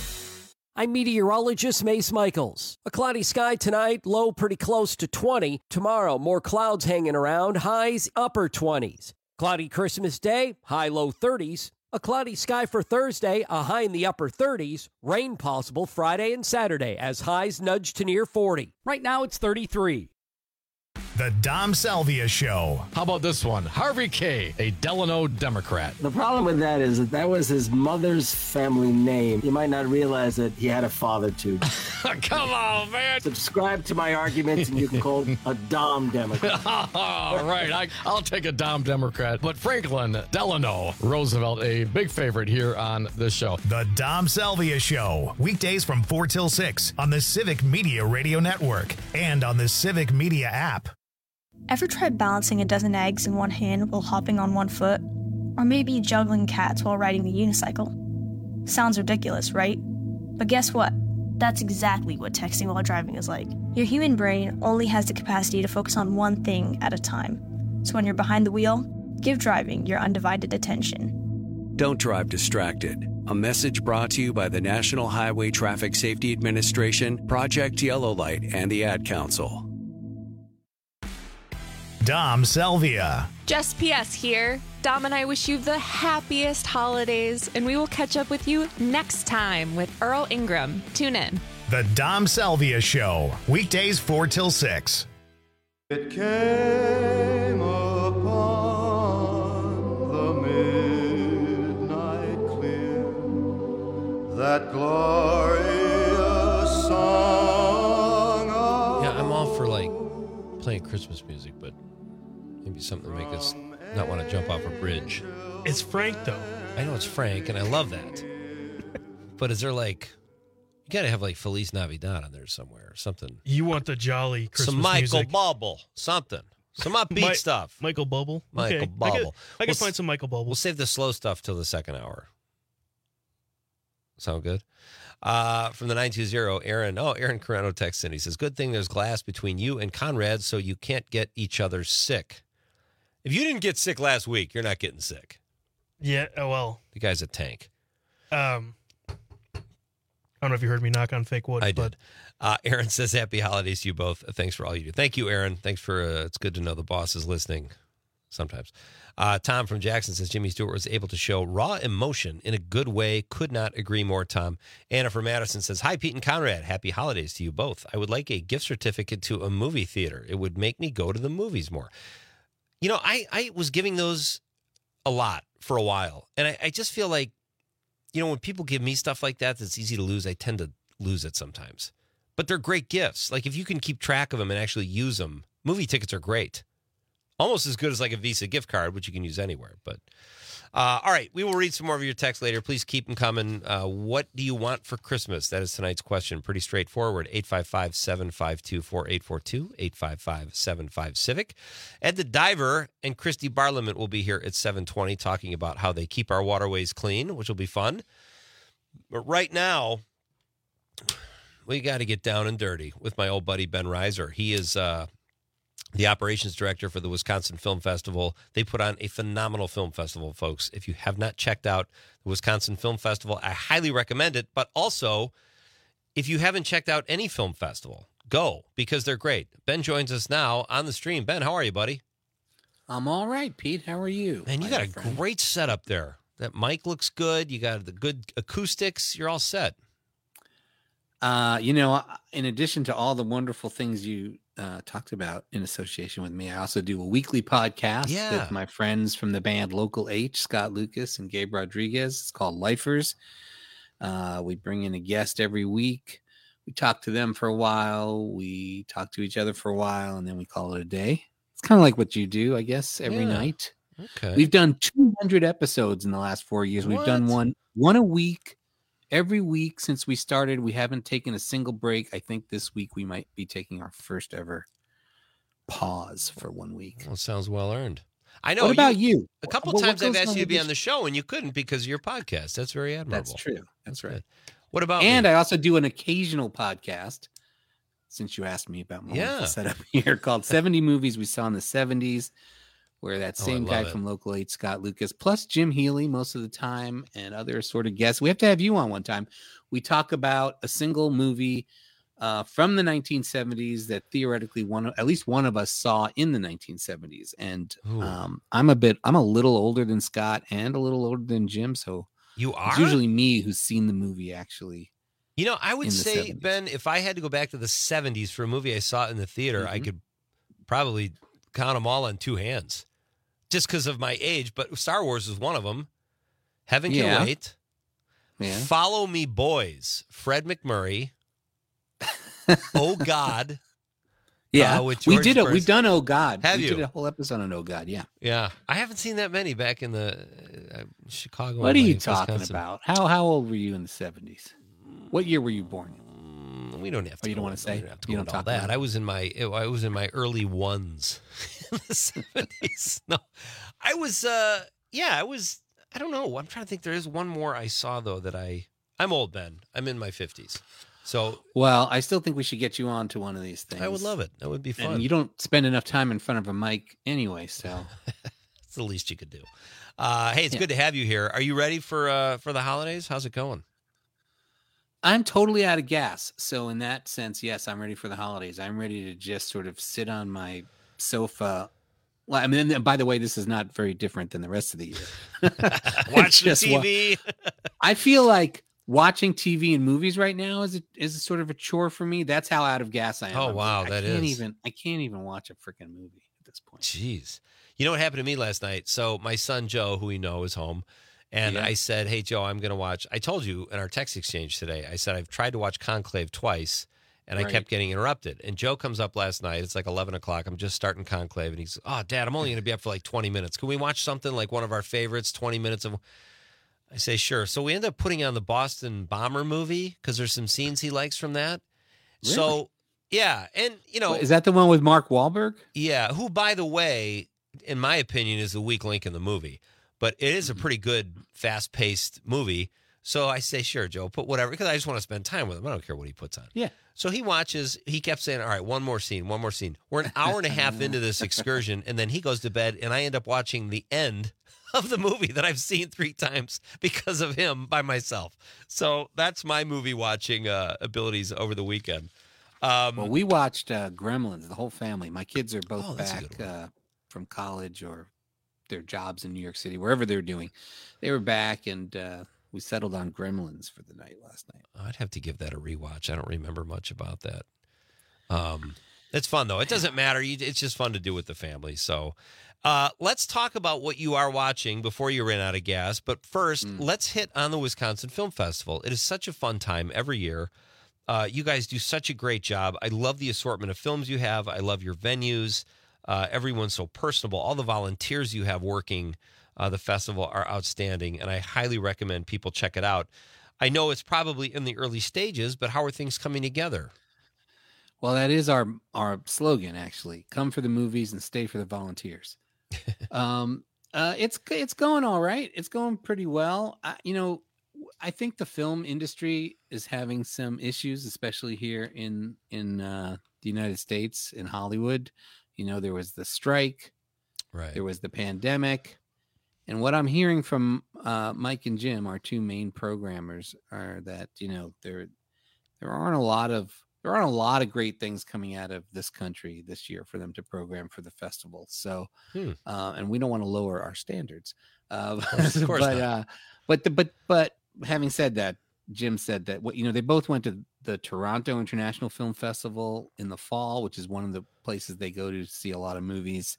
I'm meteorologist Mace Michaels. A cloudy sky tonight, low pretty close to twenty. Tomorrow, more clouds hanging around, highs upper twenties. Cloudy Christmas Day, high low thirties. A cloudy sky for Thursday, a high in the upper thirties. Rain possible Friday and Saturday as highs nudge to near forty. Right now it's thirty-three. The Dom Salvia Show. How about this one? Harvey K., a Delano Democrat. The problem with that is that that was his mother's family name. You might not realize that he had a father, too. Come on, man. Subscribe to my arguments, and you can call him a Dom Democrat. All right, I, I'll take a Dom Democrat. But Franklin Delano Roosevelt, a big favorite here on this show. The Dom Salvia Show. Weekdays from four till six on the Civic Media Radio Network and on the Civic Media app. Ever tried balancing a dozen eggs in one hand while hopping on one foot? Or maybe juggling cats while riding the unicycle? Sounds ridiculous, right? But guess what? That's exactly what texting while driving is like. Your human brain only has the capacity to focus on one thing at a time. So when you're behind the wheel, give driving your undivided attention. Don't drive distracted. A message brought to you by the National Highway Traffic Safety Administration, Project Yellow Light, and the Ad Council. Dom Salvia. Just P S here. Dom and I wish you the happiest holidays, and we will catch up with you next time with Earl Ingram. Tune in. The Dom Salvia Show. Weekdays four till six. It came upon the midnight clear, that glorious song of Yeah, I'm all for like playing Christmas music, but maybe something to make us not want to jump off a bridge. It's Frank, though. I know it's Frank, and I love that. But is there like, you got to have like Feliz Navidad on there somewhere or something. You want the jolly Christmas Some Michael music. Bubble, something. Some upbeat Mi- stuff. Michael Bubble? Michael Okay. Bubble. I could, I could We'll find s- some Michael Bubble. We'll save the slow stuff till the second hour. Sound good? Uh, from the nine two zero, Aaron. Oh, Aaron Carano texts in. He says, good thing there's glass between you and Conrad so you can't get each other sick. If you didn't get sick last week, you're not getting sick. Yeah, oh, well. The guy's a tank. Um, I don't know if you heard me knock on fake wood. I but did. Uh, Aaron says, happy holidays to you both. Thanks for all you do. Thank you, Aaron. Thanks for, uh, it's good to know the boss is listening sometimes. Uh, Tom from Jackson says, Jimmy Stewart was able to show raw emotion in a good way. Could not agree more, Tom. Anna from Madison says, hi, Pete and Conrad. Happy holidays to you both. I would like a gift certificate to a movie theater. It would make me go to the movies more. You know, I, I was giving those a lot for a while. And I, I just feel like, you know, when people give me stuff like that that's easy to lose, I tend to lose it sometimes. But they're great gifts. Like if you can keep track of them and actually use them, movie tickets are great. Almost as good as like a Visa gift card, which you can use anywhere. But uh, all right, we will read some more of your texts later. Please keep them coming. Uh, what do you want for Christmas? That is tonight's question. Pretty straightforward. eight five five, seven five two, four eight four two, eight five five, seven five, Civic. Ed the Diver and Christy Barliament will be here at seven twenty talking about how they keep our waterways clean, which will be fun. But right now, we got to get down and dirty with my old buddy Ben Reiser. He is uh, the operations director for the Wisconsin Film Festival. They put on a phenomenal film festival, folks. If you have not checked out the Wisconsin Film Festival, I highly recommend it. But also, if you haven't checked out any film festival, go, because they're great. Ben joins us now on the stream. Ben, how are you, buddy? I'm all right, Pete. How are you? Man, you got a friend? great setup there. That mic looks good. You got the good acoustics. You're all set. Uh, you know, in addition to all the wonderful things you uh, talked about in association with me, I also do a weekly podcast yeah. with my friends from the band Local H, Scott Lucas and Gabe Rodriguez. It's called Lifers. Uh, we bring in a guest every week. We talk to them for a while. We talk to each other for a while, and then we call it a day. It's kind of like what you do, I guess, every yeah. night. Okay. We've done two hundred episodes in the last four years. We've What? done one one a week. Every week since we started, we haven't taken a single break. I think this week we might be taking our first ever pause for one week. Well, sounds well earned. I know. What about you? A couple What- what times I've goes asked on you to with be this- on the show, and you couldn't because of your podcast. That's very admirable. That's true. That's right. What about And me? I also do an occasional podcast, since you asked me about my Yeah. wonderful setup here, called seventy Movies We Saw in the seventies, where that Oh, I same guy love it. from Local eight, Scott Lucas, plus Jim Healy most of the time, and other sort of guests. We have to have you on one time. We talk about a single movie uh, from the nineteen seventies that theoretically one, of- at least one of us saw in the nineteen seventies. And Ooh. um, I'm a bit, I'm a little older than Scott and a little older than Jim, so You are? it's usually me who's seen the movie actually. You know, I would in the say, seventies. Ben, if I had to go back to the seventies for a movie I saw in the theater, I could probably count them all on two hands just because of my age. But Star Wars is one of them. Heaven Can Yeah. Wait. Yeah. Follow Me Boys. Fred McMurray. Oh, God. Yeah, uh, with we George did it. Burns. We've done Oh God. Have we you? did a whole episode on Oh God. Yeah. Yeah. I haven't seen that many back in the uh, Chicago. What are you L A, talking Wisconsin. about? How how old were you in the seventies? What year were you born? We don't have to. Oh, you don't go- want to say? we don't have to You go don't into all talk that. about I it? was in my I was in my early ones in the seventies. No, I was. uh Yeah, I was. I don't know. I'm trying to think. There is one more I saw though that I. I'm old, Ben. I'm in my fifties. So Well, I still think we should get you on to one of these things. I would love it. That would be fun. And you don't spend enough time in front of a mic anyway, so It's the least you could do. Uh, hey, it's Yeah. good to have you here. Are you ready for uh for the holidays? How's it going? I'm totally out of gas. So in that sense, yes, I'm ready for the holidays. I'm ready to just sort of sit on my sofa. Well, I mean, and by the way, this is not very different than the rest of the year. Watch the Just T wa- V. I feel like watching T V and movies right now is a, is a sort of a chore for me. That's how out of gas I am. Oh, I'm wow, like, that I can't is. even I can't even watch a freaking movie at this point. Jeez. You know what happened to me last night? So my son Joe, who we know is home, and Yeah. I said, hey, Joe, I'm going to watch. I told you in our text exchange today, I said, I've tried to watch Conclave twice, And I Right. kept getting interrupted. And Joe comes up last night. It's like eleven o'clock. I'm just starting Conclave. And he's, oh, Dad, I'm only going to be up for like twenty minutes. Can we watch something like one of our favorites, twenty minutes of... I say, sure. So we end up putting on the Boston Bomber movie because there's some scenes he likes from that. Really? So, yeah. And, you know... Is that the one with Mark Wahlberg? Yeah, who, by the way, in my opinion, is the weak link in the movie. But it is a pretty good, fast-paced movie. So I say, sure, Joe, put whatever, because I just want to spend time with him. I don't care what he puts on. Yeah. So he watches, he kept saying, all right, one more scene, one more scene. We're an hour and a half into this excursion, and then he goes to bed, and I end up watching the end of the movie that I've seen three times because of him by myself. So that's my movie watching uh, abilities over the weekend. Um, Well, we watched uh, Gremlins, the whole family. My kids are both Oh, that's a back good one. uh, from college or their jobs in New York City, wherever they're doing. They were back, and uh, we settled on Gremlins for the night last night. I'd have to give that a rewatch. I don't remember much about that. Um, it's fun, though. It doesn't matter. You, it's just fun to do with the family. So uh, let's talk about what you are watching before you ran out of gas. But first, let's hit on the Wisconsin Film Festival. It is such a fun time every year. Uh, you guys do such a great job. I love the assortment of films you have. I love your venues. Uh, everyone's so personable. All the volunteers you have working uh, the festival are outstanding, and I highly recommend people check it out. I know it's probably in the early stages, but how are things coming together? Well, that is our our slogan, actually. Come for the movies and stay for the volunteers. um, uh, it's it's going all right. It's going pretty well. I, you know, I think the film industry is having some issues, especially here in in uh, the United States, in Hollywood. You know, there was the strike, right? There was the pandemic, and what I'm hearing from uh, Mike and Jim, our two main programmers, are that you know there there aren't a lot of there aren't a lot of great things coming out of this country this year for them to program for the festival. So, Hmm. uh, and we don't want to lower our standards. Uh, Of course- of course but not. uh, but the, but but having said that, Jim said that what you know they both went to the Toronto International Film Festival in the fall, which is one of the places they go to see a lot of movies.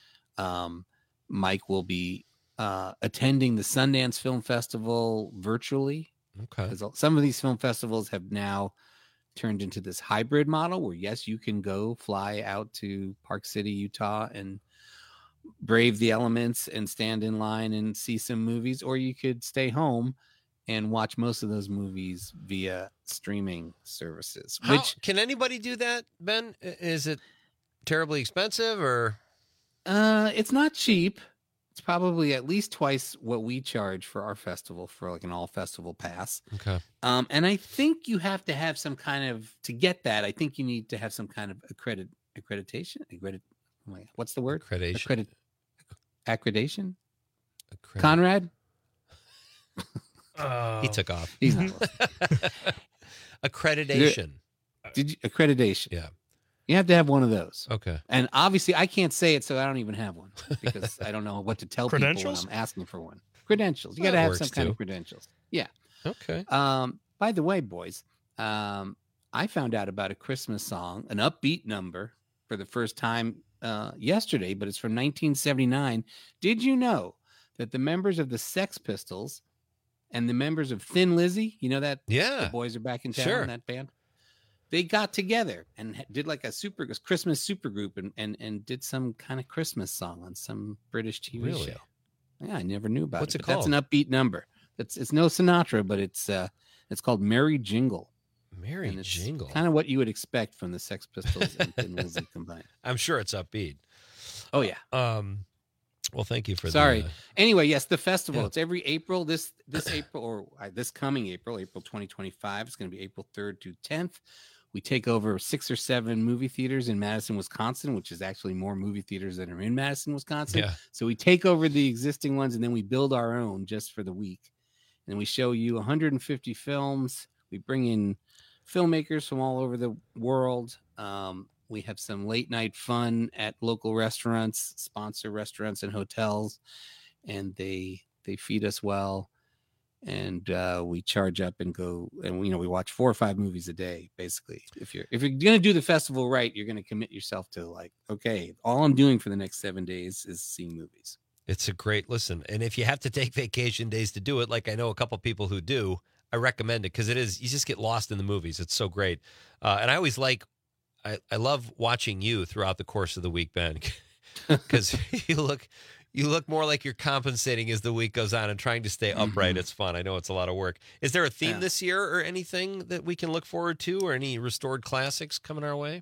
Um, Mike will be uh, attending the Sundance Film Festival virtually. Okay. Because some of these film festivals have now turned into this hybrid model where, yes, you can go fly out to Park City, Utah, and brave the elements and stand in line and see some movies, or you could stay home and watch most of those movies via streaming services. How, Which can anybody do that, Ben? I- Is it terribly expensive or? uh, it's not cheap. It's probably at least twice what we charge for our festival for like an all festival pass. Okay. Um, and I think you have to have some kind of to get that. I think you need to have some kind of accredit accreditation. Accredit. oh my God, What's the word? Accreditation. Accredit. Accreditation. Accredit- Conrad. Oh. He took off. He's not listening. Accreditation. Did you accreditation? Yeah. You have to have one of those. Okay. And obviously, I can't say it, so I don't even have one because I don't know what to tell people when Credentials? I'm asking for one. Credentials. You Well, got to that have works some kind too. of credentials. Yeah. Okay. Um. By the way, boys, um, I found out about a Christmas song, an upbeat number, for the first time uh, yesterday, but it's from nineteen seventy-nine. Did you know that the members of the Sex Pistols and the members of Thin Lizzy, you know that Yeah. the boys are back in town, Sure. that band, they got together and ha- did like a super Christmas supergroup and, and and did some kind of Christmas song on some British T V Really? show. Yeah, I never knew about What's it. it but That's an upbeat number. It's it's no Sinatra, but it's uh it's called Merry Jingle. Merry And it's Jingle. Kind of what you would expect from the Sex Pistols and Thin Lizzy combined. I'm sure it's upbeat. Oh yeah. Um. Well, thank you for Sorry. the. uh, Anyway, yes, the festival. Yeah. It's every April. This this April or uh, this coming April, April twenty twenty-five. It's going to be April third to tenth. We take over six or seven movie theaters in Madison, Wisconsin, which is actually more movie theaters than are in Madison, Wisconsin. Yeah. So we take over the existing ones and then we build our own just for the week. And we show you one hundred fifty films. We bring in filmmakers from all over the world. Um, we have some late night fun at local restaurants, sponsor restaurants and hotels, and they they feed us well. And uh, we charge up and go, and you know we watch four or five movies a day. Basically, if you're if you're gonna do the festival right, you're gonna commit yourself to like, okay, all I'm doing for the next seven days is seeing movies. It's a great listen, and if you have to take vacation days to do it, like I know a couple people who do, I recommend it because it is, you just get lost in the movies. It's so great. Uh, and I always like, I, I love watching you throughout the course of the week, Ben, because you look, you look more like you're compensating as the week goes on and trying to stay upright. Mm-hmm. It's fun. I know it's a lot of work. Is there a theme yeah. this year or anything that we can look forward to, or any restored classics coming our way?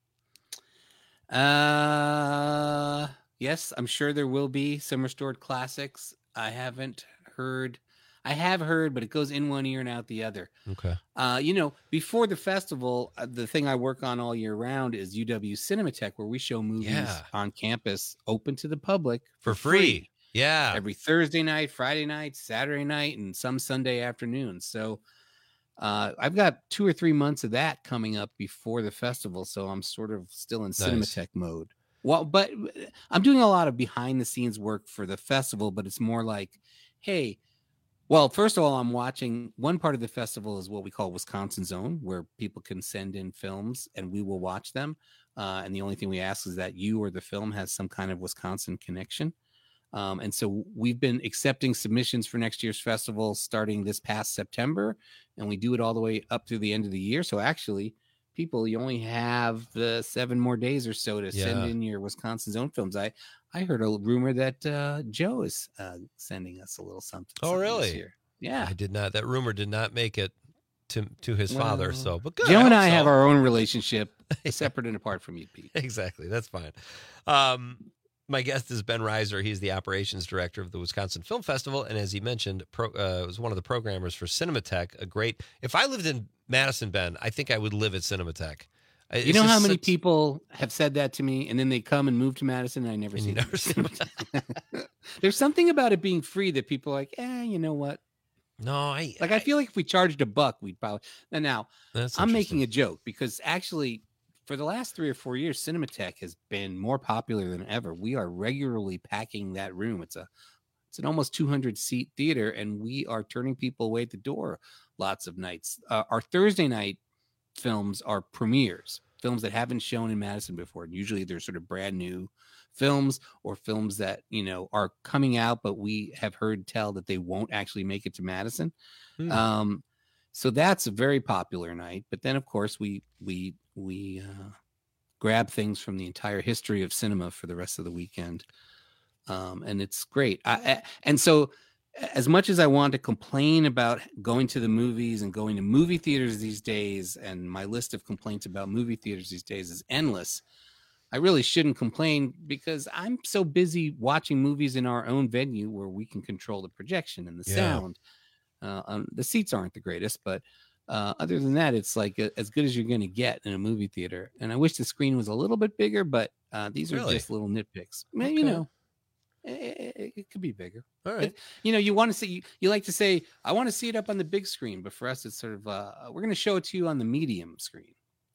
Uh, yes, I'm sure there will be some restored classics. I haven't heard. I have heard, but it goes in one ear and out the other. Okay. Uh, you know, before the festival, uh, the thing I work on all year round is U W Cinematheque, where we show movies yeah. on campus, open to the public for, for free. free. Yeah. Every Thursday night, Friday night, Saturday night, and some Sunday afternoon. So uh, I've got two or three months of that coming up before the festival. So I'm sort of still in nice. Cinematheque mode. Well, but I'm doing a lot of behind the scenes work for the festival, but it's more like, hey, well, first of all, I'm watching one part of the festival is what we call Wisconsin Zone, where people can send in films and we will watch them. Uh, and the only thing we ask is that you or the film has some kind of Wisconsin connection. Um, and so we've been accepting submissions for next year's festival starting this past September, and we do it all the way up through the end of the year. So actually, people, you only have uh, seven more days or so to yeah. send in your Wisconsin Zone films. I, I heard a rumor that uh, Joe is uh, sending us a little something. Oh, something really? This year. Yeah. I did not. That rumor did not make it to to his well, father. So, but good. Joe I and I so. have our own relationship, separate and apart from you, Pete. Exactly. That's fine. Um, my guest is Ben Reiser. He's the operations director of the Wisconsin Film Festival, and as he mentioned, pro, uh, was one of the programmers for Cinematheque. A great. If I lived in Madison, Ben, I think I would live at Cinematheque. It's you know how many such... people have said that to me, and then they come and move to Madison, and I never and see you them. Never see them. There's something about it being free that people are like, eh, you know what? No, I like. I, I feel like if we charged a buck, we'd probably. And now That's I'm making a joke because actually, for the last three or four years, Cinematheque has been more popular than ever. We are regularly packing that room. It's a, it's an almost two hundred seat theater, and we are turning people away at the door lots of nights. Uh, our Thursday night films are premieres, films that haven't shown in Madison before. Usually they're sort of brand new films or films that, you know, are coming out, but we have heard tell that they won't actually make it to Madison. Hmm. Um, so that's a very popular night. But then, of course, we we we uh, grab things from the entire history of cinema for the rest of the weekend, um, and it's great. I, I, and so, as much as I want to complain about going to the movies and going to movie theaters these days, and my list of complaints about movie theaters these days is endless, I really shouldn't complain because I'm so busy watching movies in our own venue where we can control the projection and the yeah. sound. Uh, um, the seats aren't the greatest, but uh, other than that, it's like a, as good as you're going to get in a movie theater. And I wish the screen was a little bit bigger, but uh, these are really? just little nitpicks. Okay. You know, it, it, it could be bigger. All right. It, you know, you want to see, you, you like to say, I want to see it up on the big screen, but for us, it's sort of, uh, we're going to show it to you on the medium screen.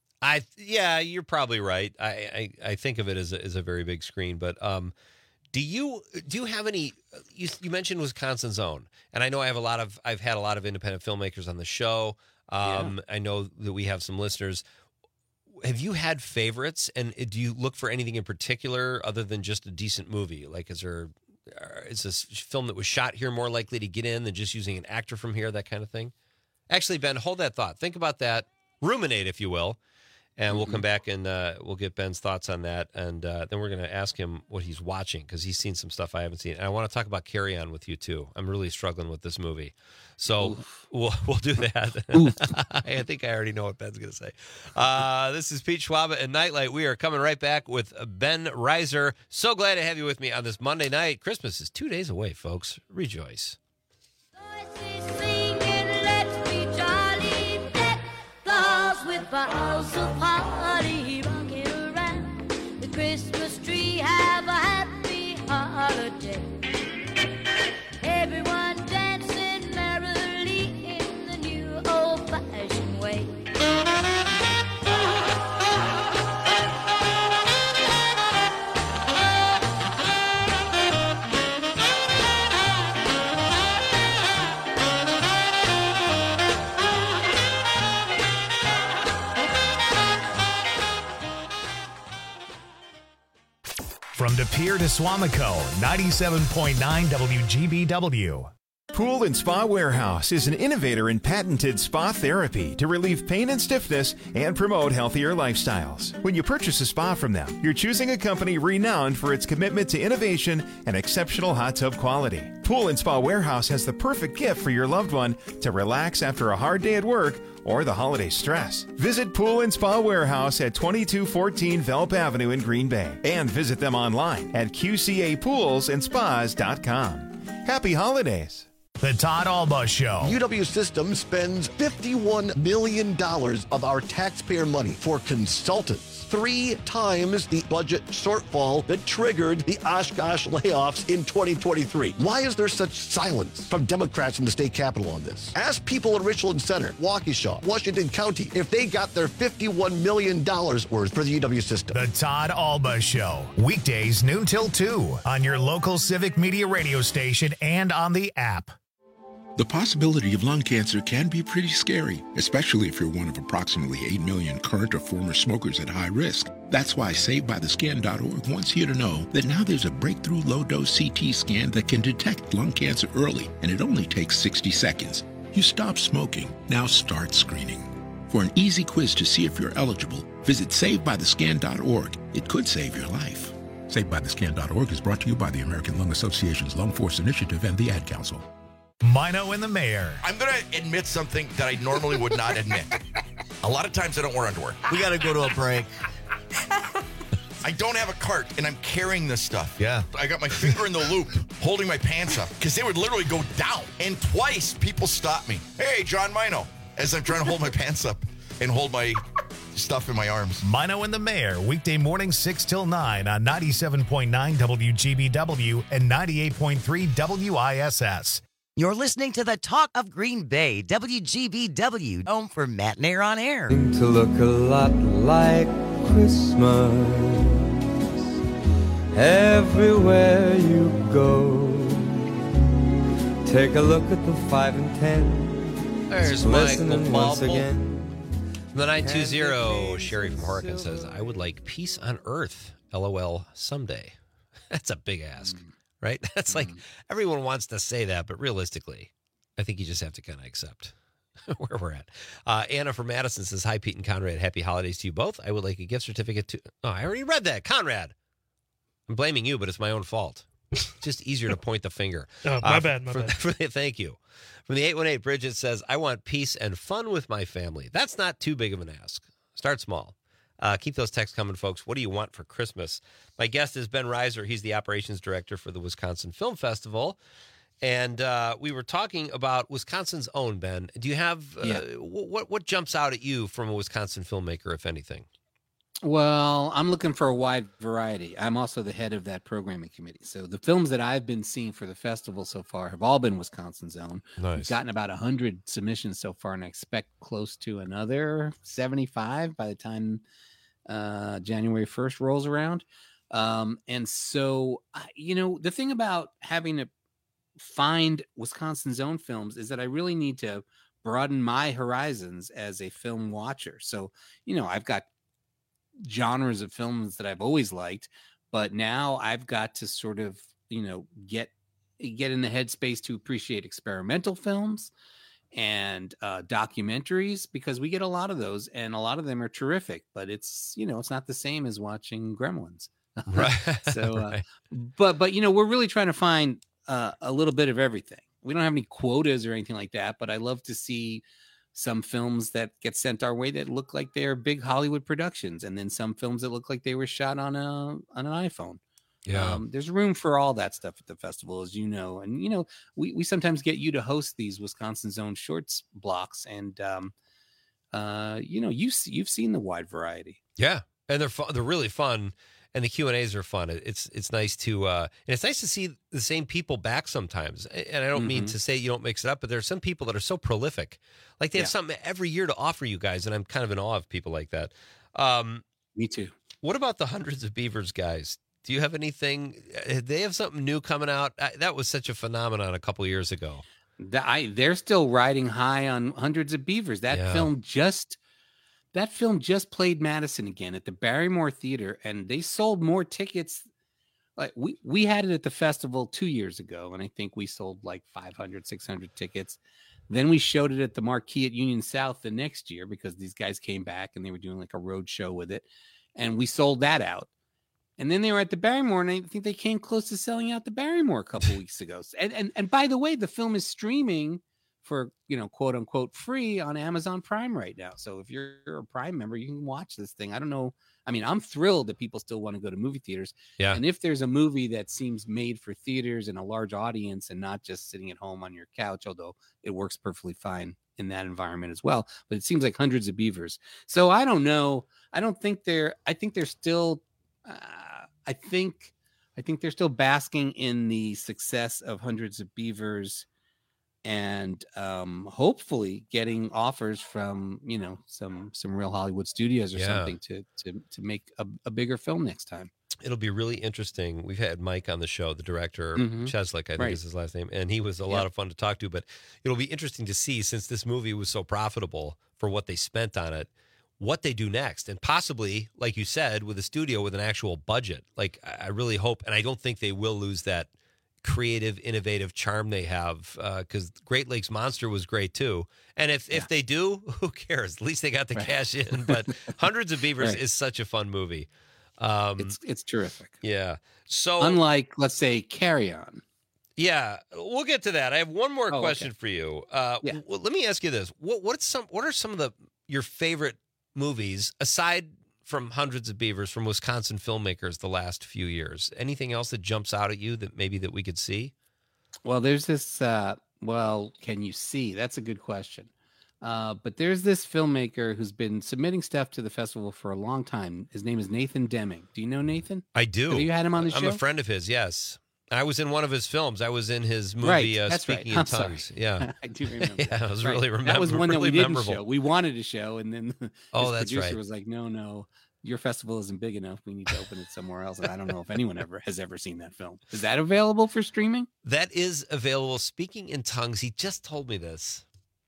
I yeah, you're probably right. I, I, I think of it as a, as a very big screen, but um, do you do you have any? You, you mentioned Wisconsin Zone, and I know I have a lot of I've had a lot of independent filmmakers on the show. Um, yeah. I know that we have some listeners. Have you had favorites, and do you look for anything in particular other than just a decent movie? Like, is there is this film that was shot here more likely to get in than just using an actor from here? That kind of thing. Actually, Ben, hold that thought. Think about that. Ruminate, if you will. And we'll come back and uh, we'll get Ben's thoughts on that. And uh, then we're going to ask him what he's watching because he's seen some stuff I haven't seen. And I want to talk about Carry On with you, too. I'm really struggling with this movie. So we'll, we'll do that. I think I already know what Ben's going to say. Uh, this is Pete Schwaba and Nightlight. We are coming right back with Ben Reiser. So glad to have you with me on this Monday night. Christmas is two days away, folks. Rejoice. Boughs of holly rocking around the Christmas tree. Have a happy holiday. Everyone dancing merrily in the new old-fashioned way. From De Pere to Swamico, ninety-seven point nine W G B W. Pool and Spa Warehouse is an innovator in patented spa therapy to relieve pain and stiffness and promote healthier lifestyles. When you purchase a spa from them, you're choosing a company renowned for its commitment to innovation and exceptional hot tub quality. Pool and Spa Warehouse has the perfect gift for your loved one to relax after a hard day at work or the holiday stress. Visit Pool and Spa Warehouse at twenty-two fourteen Velp Avenue in Green Bay and visit them online at q c a pools and spas dot com. Happy holidays. The Todd Alba Show. U W Systems spends fifty-one million dollars of our taxpayer money for consultants. Three times the budget shortfall that triggered the Oshkosh layoffs in twenty twenty-three. Why is there such silence from Democrats in the state capitol on this? Ask people in Richland Center, Waukesha, Washington County if they got their fifty-one million dollars worth for the U W system. The Todd Alba Show. Weekdays noon till two on your local Civic Media radio station and on the app. The possibility of lung cancer can be pretty scary, especially if you're one of approximately eight million current or former smokers at high risk. That's why Saved By The Scan dot org wants you to know that now there's a breakthrough low-dose C T scan that can detect lung cancer early, and it only takes sixty seconds. You stop smoking, now start screening. For an easy quiz to see if you're eligible, visit Saved By The Scan dot org. It could save your life. Saved By The Scan dot org is brought to you by the American Lung Association's Lung Force Initiative and the Ad Council. Mino and the Mayor. I'm going to admit something that I normally would not admit. A lot of times I don't wear underwear. We got to go to a break. I don't have a cart, and I'm carrying this stuff. Yeah. I got my finger in the loop, holding my pants up, because they would literally go down. And twice, people stopped me. Hey, John Mino, as I'm trying to hold my pants up and hold my stuff in my arms. Mino and the Mayor, weekday morning six till nine on ninety-seven point nine W G B W and ninety-eight point three W I S S. You're listening to the Talk of Green Bay, W G B W, home for Matt and Air on Air. To look a lot like Christmas everywhere you go. Take a look at the five and ten. There's Listening Michael once Bobble. again. From the nine two zero, Sherry from Horicon says, I would like peace on earth, LOL, someday. That's a big ask. Mm. Right? That's like everyone wants to say that, but realistically, I think you just have to kind of accept where we're at. Uh, Anna from Madison says, hi, Pete and Conrad. Happy holidays to you both. I would like a gift certificate to. Oh, I already read that. Conrad. I'm blaming you, but it's my own fault. It's just easier to point the finger. Oh, my uh, bad, my for, bad. For, thank you. From the eight one eight, Bridget says, I want peace and fun with my family. That's not too big of an ask. Start small. Uh, keep those texts coming, folks. What do you want for Christmas? My guest is Ben Reiser. He's the operations director for the Wisconsin Film Festival. And uh, we were talking about Wisconsin's own, Ben. Do you have, uh, Yeah. what, what jumps out at you from a Wisconsin filmmaker, if anything? Well, I'm looking for a wide variety. I'm also the head of that programming committee. So the films that I've been seeing for the festival so far have all been Wisconsin's own. Nice. We've gotten about one hundred submissions so far, and I expect close to another seventy-five by the time uh, January first rolls around. Um, and so, I- you know, the thing about having to find Wisconsin's own films is that I really need to broaden my horizons as a film watcher. So, you know, I've got genres of films that I've always liked, but now I've got to sort of, you know, get get in the headspace to appreciate experimental films and uh, documentaries, because we get a lot of those, and a lot of them are terrific, but it's, you know, it's not the same as watching Gremlins. Right. So, uh, Right. but but you know, we're really trying to find uh, a little bit of everything. We don't have any quotas or anything like that, but I love to see some films that get sent our way that look like they're big Hollywood productions, and then some films that look like they were shot on a on an iPhone. Yeah. Um, there's room for all that stuff at the festival, as you know. And, you know, we, we sometimes get you to host these Wisconsin's own shorts blocks. And, um, uh, you know, you, you've seen the wide variety. Yeah, and they're fun, they're really fun, and the Q and A's are fun. It- It's it's nice to uh, and it's nice to see the same people back sometimes. And I don't mean Mhm. to say you don't mix it up, but there are some people that are so prolific, like they have Yeah. something every year to offer you guys, and I'm kind of in awe of people like that. Um, Me too. What about the Hundreds of Beavers guys? Do you have anything? uh, They have something new coming out. I, that was such a phenomenon a couple years ago. The, I, they're still riding high on Hundreds of Beavers. That Yeah. film just that film just played Madison again at the Barrymore Theater, and they sold more tickets like we, we had it at the festival two years ago, and I think we sold like five hundred, six hundred tickets. Then we showed it at the Marquee at Union South the next year because these guys came back and they were doing like a road show with it, and we sold that out. And then they were at the Barrymore, and I think they came close to selling out the Barrymore a couple weeks ago. And, and and by the way, the film is streaming for, you know, quote unquote free on Amazon Prime right now. So if you're a Prime member, you can watch this thing. I don't know. I mean, I'm thrilled that people still want to go to movie theaters. Yeah. And if there's a movie that seems made for theaters and a large audience and not just sitting at home on your couch, although it works perfectly fine in that environment as well, but it seems like Hundreds of Beavers. So I don't know. I don't think they're, I think they're still, uh, I think, I think they're still basking in the success of Hundreds of Beavers and um, hopefully getting offers from, you know, some some real Hollywood studios or Yeah. something to to to make a, a bigger film next time. It'll be really interesting. We've had Mike on the show, the director, Mhm. Cheslick, I think Right. is his last name, and he was a Yep. lot of fun to talk to. But it'll be interesting to see, since this movie was so profitable for what they spent on it, what they do next, and possibly, like you said, with a studio with an actual budget. Like, I I really hope, and I don't think they will lose that creative, innovative charm they have, because Great Lakes Monster was great too. And if if they do, who cares? At least they got the Right. cash in. But Hundreds of Beavers Right. is such a fun movie. Um, It's it's terrific. yeah. So Unlike, let's say, Carry On. yeah, we'll get to that. I have one more Oh, question okay. for you. Uh, Yeah. w- let me ask you this: what what's some what are some of the your favorite movies aside from Hundreds of Beavers from Wisconsin filmmakers the last few years? Anything else that jumps out at you that maybe that we could see? Well, there's this. Uh, well, can you see? That's a good question. Uh, but there's this filmmaker who's been submitting stuff to the festival for a long time. His name is Nathan Deming. Do you know Nathan? I do. Have you had him on the I'm show? a friend of his. Yes, I was in one of his films. I was in his movie Right, uh, that's right. Speaking I'm in sorry. Tongues. Yeah, I do remember. yeah, that. it was Right. really remember. That was one that we really didn't memorable. show. We wanted to show, and then his Oh, that's producer right. was like, "No, no, your festival isn't big enough. We need to open it somewhere else." And I don't know if anyone ever has ever seen that film. Is that available for streaming? That is available. Speaking in Tongues, he just told me this.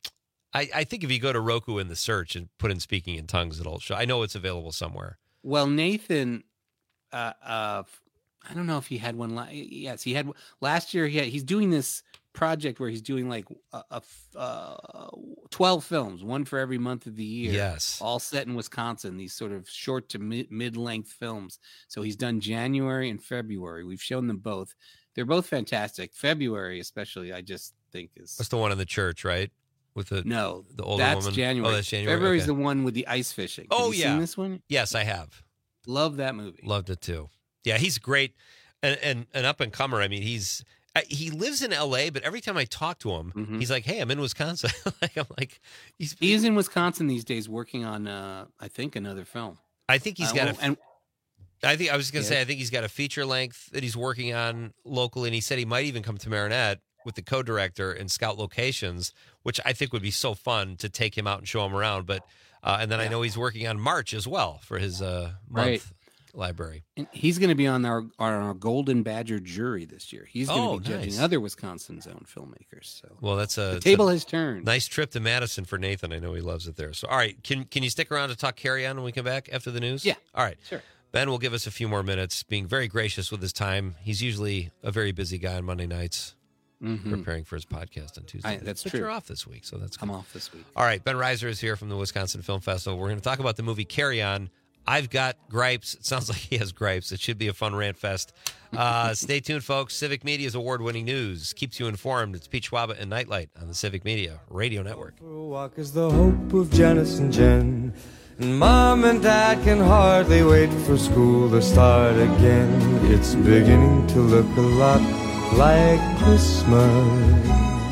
I, I think if you go to Roku in the search and put in Speaking in Tongues, it'll show. I know it's available somewhere. Well, Nathan, uh, uh, I don't know if he had one. La- yes, he had last year. He had, he's doing this project where he's doing like a, a f- uh, twelve films, one for every month of the year. Yes. all set in Wisconsin. These sort of short to mid mid length films. So he's done January and February. We've shown them both. They're both fantastic. February, especially, I just think is That's the one in the church, right? With the no. the older that's woman. January. Oh, that's January. February's okay. the one with the ice fishing. Have Oh you yeah, seen this one? Yes, I have. Love that movie. Loved it too. Yeah, he's great, and and an up and comer. I mean, he's I, he lives in L A, but every time I talk to him, Mhm. he's like, "Hey, I'm in Wisconsin." like I'm like, he's He's in Wisconsin these days working on, uh, I think, another film. I think he's Uh, got well, a. and I think I was going to say Yeah. I think he's got a feature length that he's working on locally, and he said he might even come to Marinette with the co-director and scout locations, which I think would be so fun to take him out and show him around. But uh, and then I know he's working on March as well for his uh, month Right. library. And he's going to be on our on our Golden Badger jury this year. He's going to Oh, be judging nice. other Wisconsin zone filmmakers. So Well, that's a the it's table a has turned. Nice trip to Madison for Nathan. I know he loves it there. So all right, can can you stick around to talk Carry On when we come back after the news? Yeah. All right. Sure. Ben will give us a few more minutes, being very gracious with his time. He's usually a very busy guy on Monday nights. Mhm. Preparing for his podcast on Tuesday. I- that's but true. You're off this week, so that's good. I'm off this week. All right, Ben Reiser is here from the Wisconsin Film Festival. We're going to talk about the movie Carry On. I've got gripes. It sounds like he has gripes. It should be a fun rant fest. Uh, stay tuned, folks. Civic Media's award-winning news keeps you informed. It's Pete Schwaba and Nightlight on the Civic Media Radio Network. For a walk is the hope of Janice and Jen. And Mom and Dad can hardly wait for school to start again. It's beginning to look a lot like Christmas.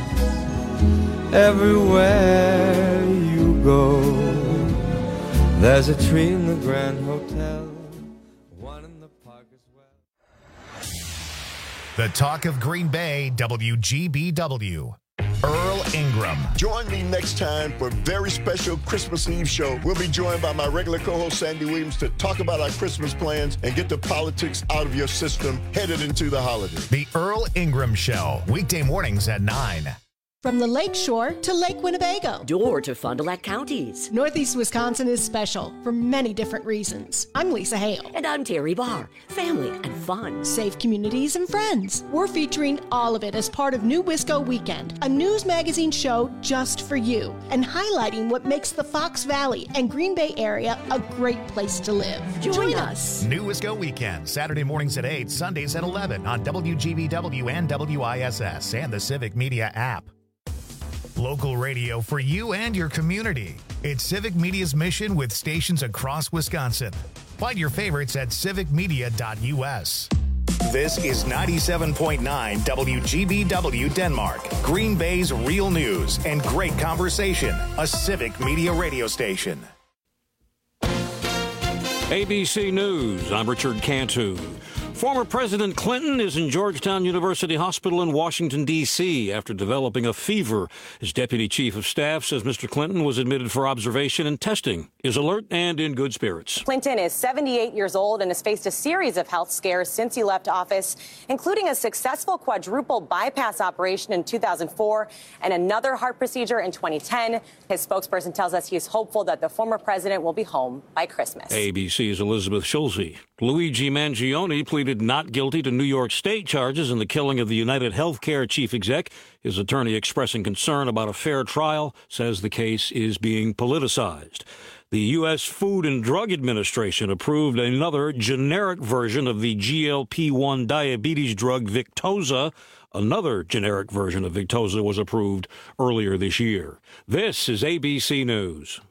Everywhere you go, there's a tree in the Grand Hotel, one in the park as well. The talk of Green Bay, W G B W. Earl Ingram. Join me next time for a very special Christmas Eve show. We'll be joined by my regular co-host Sandy Williams to talk about our Christmas plans and get the politics out of your system headed into the holiday. The Earl Ingram Show, weekday mornings at nine. From the Lake Shore to Lake Winnebago. Door to Fond du Lac counties. Northeast Wisconsin is special for many different reasons. I'm Lisa Hale. And I'm Terry Barr. Family and fun. Safe communities and friends. We're featuring all of it as part of New Wisco Weekend, a news magazine show just for you, and highlighting what makes the Fox Valley and Green Bay area a great place to live. Join, Join us. us. New Wisco Weekend, Saturday mornings at eight, Sundays at eleven on W G B W and W I S S and the Civic Media app. Local radio for you and your community. It's Civic Media's mission with stations across Wisconsin. Find your favorites at civic media dot U S. This is ninety-seven point nine W G B W Denmark, Green Bay's real news and great conversation. A Civic Media radio station. A B C News, I'm Richard Cantu. Former President Clinton is in Georgetown University Hospital in Washington, D C after developing a fever. His deputy chief of staff says Mister Clinton was admitted for observation and testing, is alert and in good spirits. Clinton is seventy-eight years old and has faced a series of health scares since he left office, including a successful quadruple bypass operation in two thousand four and another heart procedure in twenty ten. His spokesperson tells us he is hopeful that the former president will be home by Christmas. A B C's Elizabeth Schulze. Luigi Mangione pleaded not guilty to New York State charges in the killing of the United Healthcare chief exec. His attorney, expressing concern about a fair trial, says the case is being politicized. The U S Food and Drug Administration approved another generic version of the G L P one diabetes drug Victoza. Another generic version of Victoza was approved earlier this year. This is A B C News.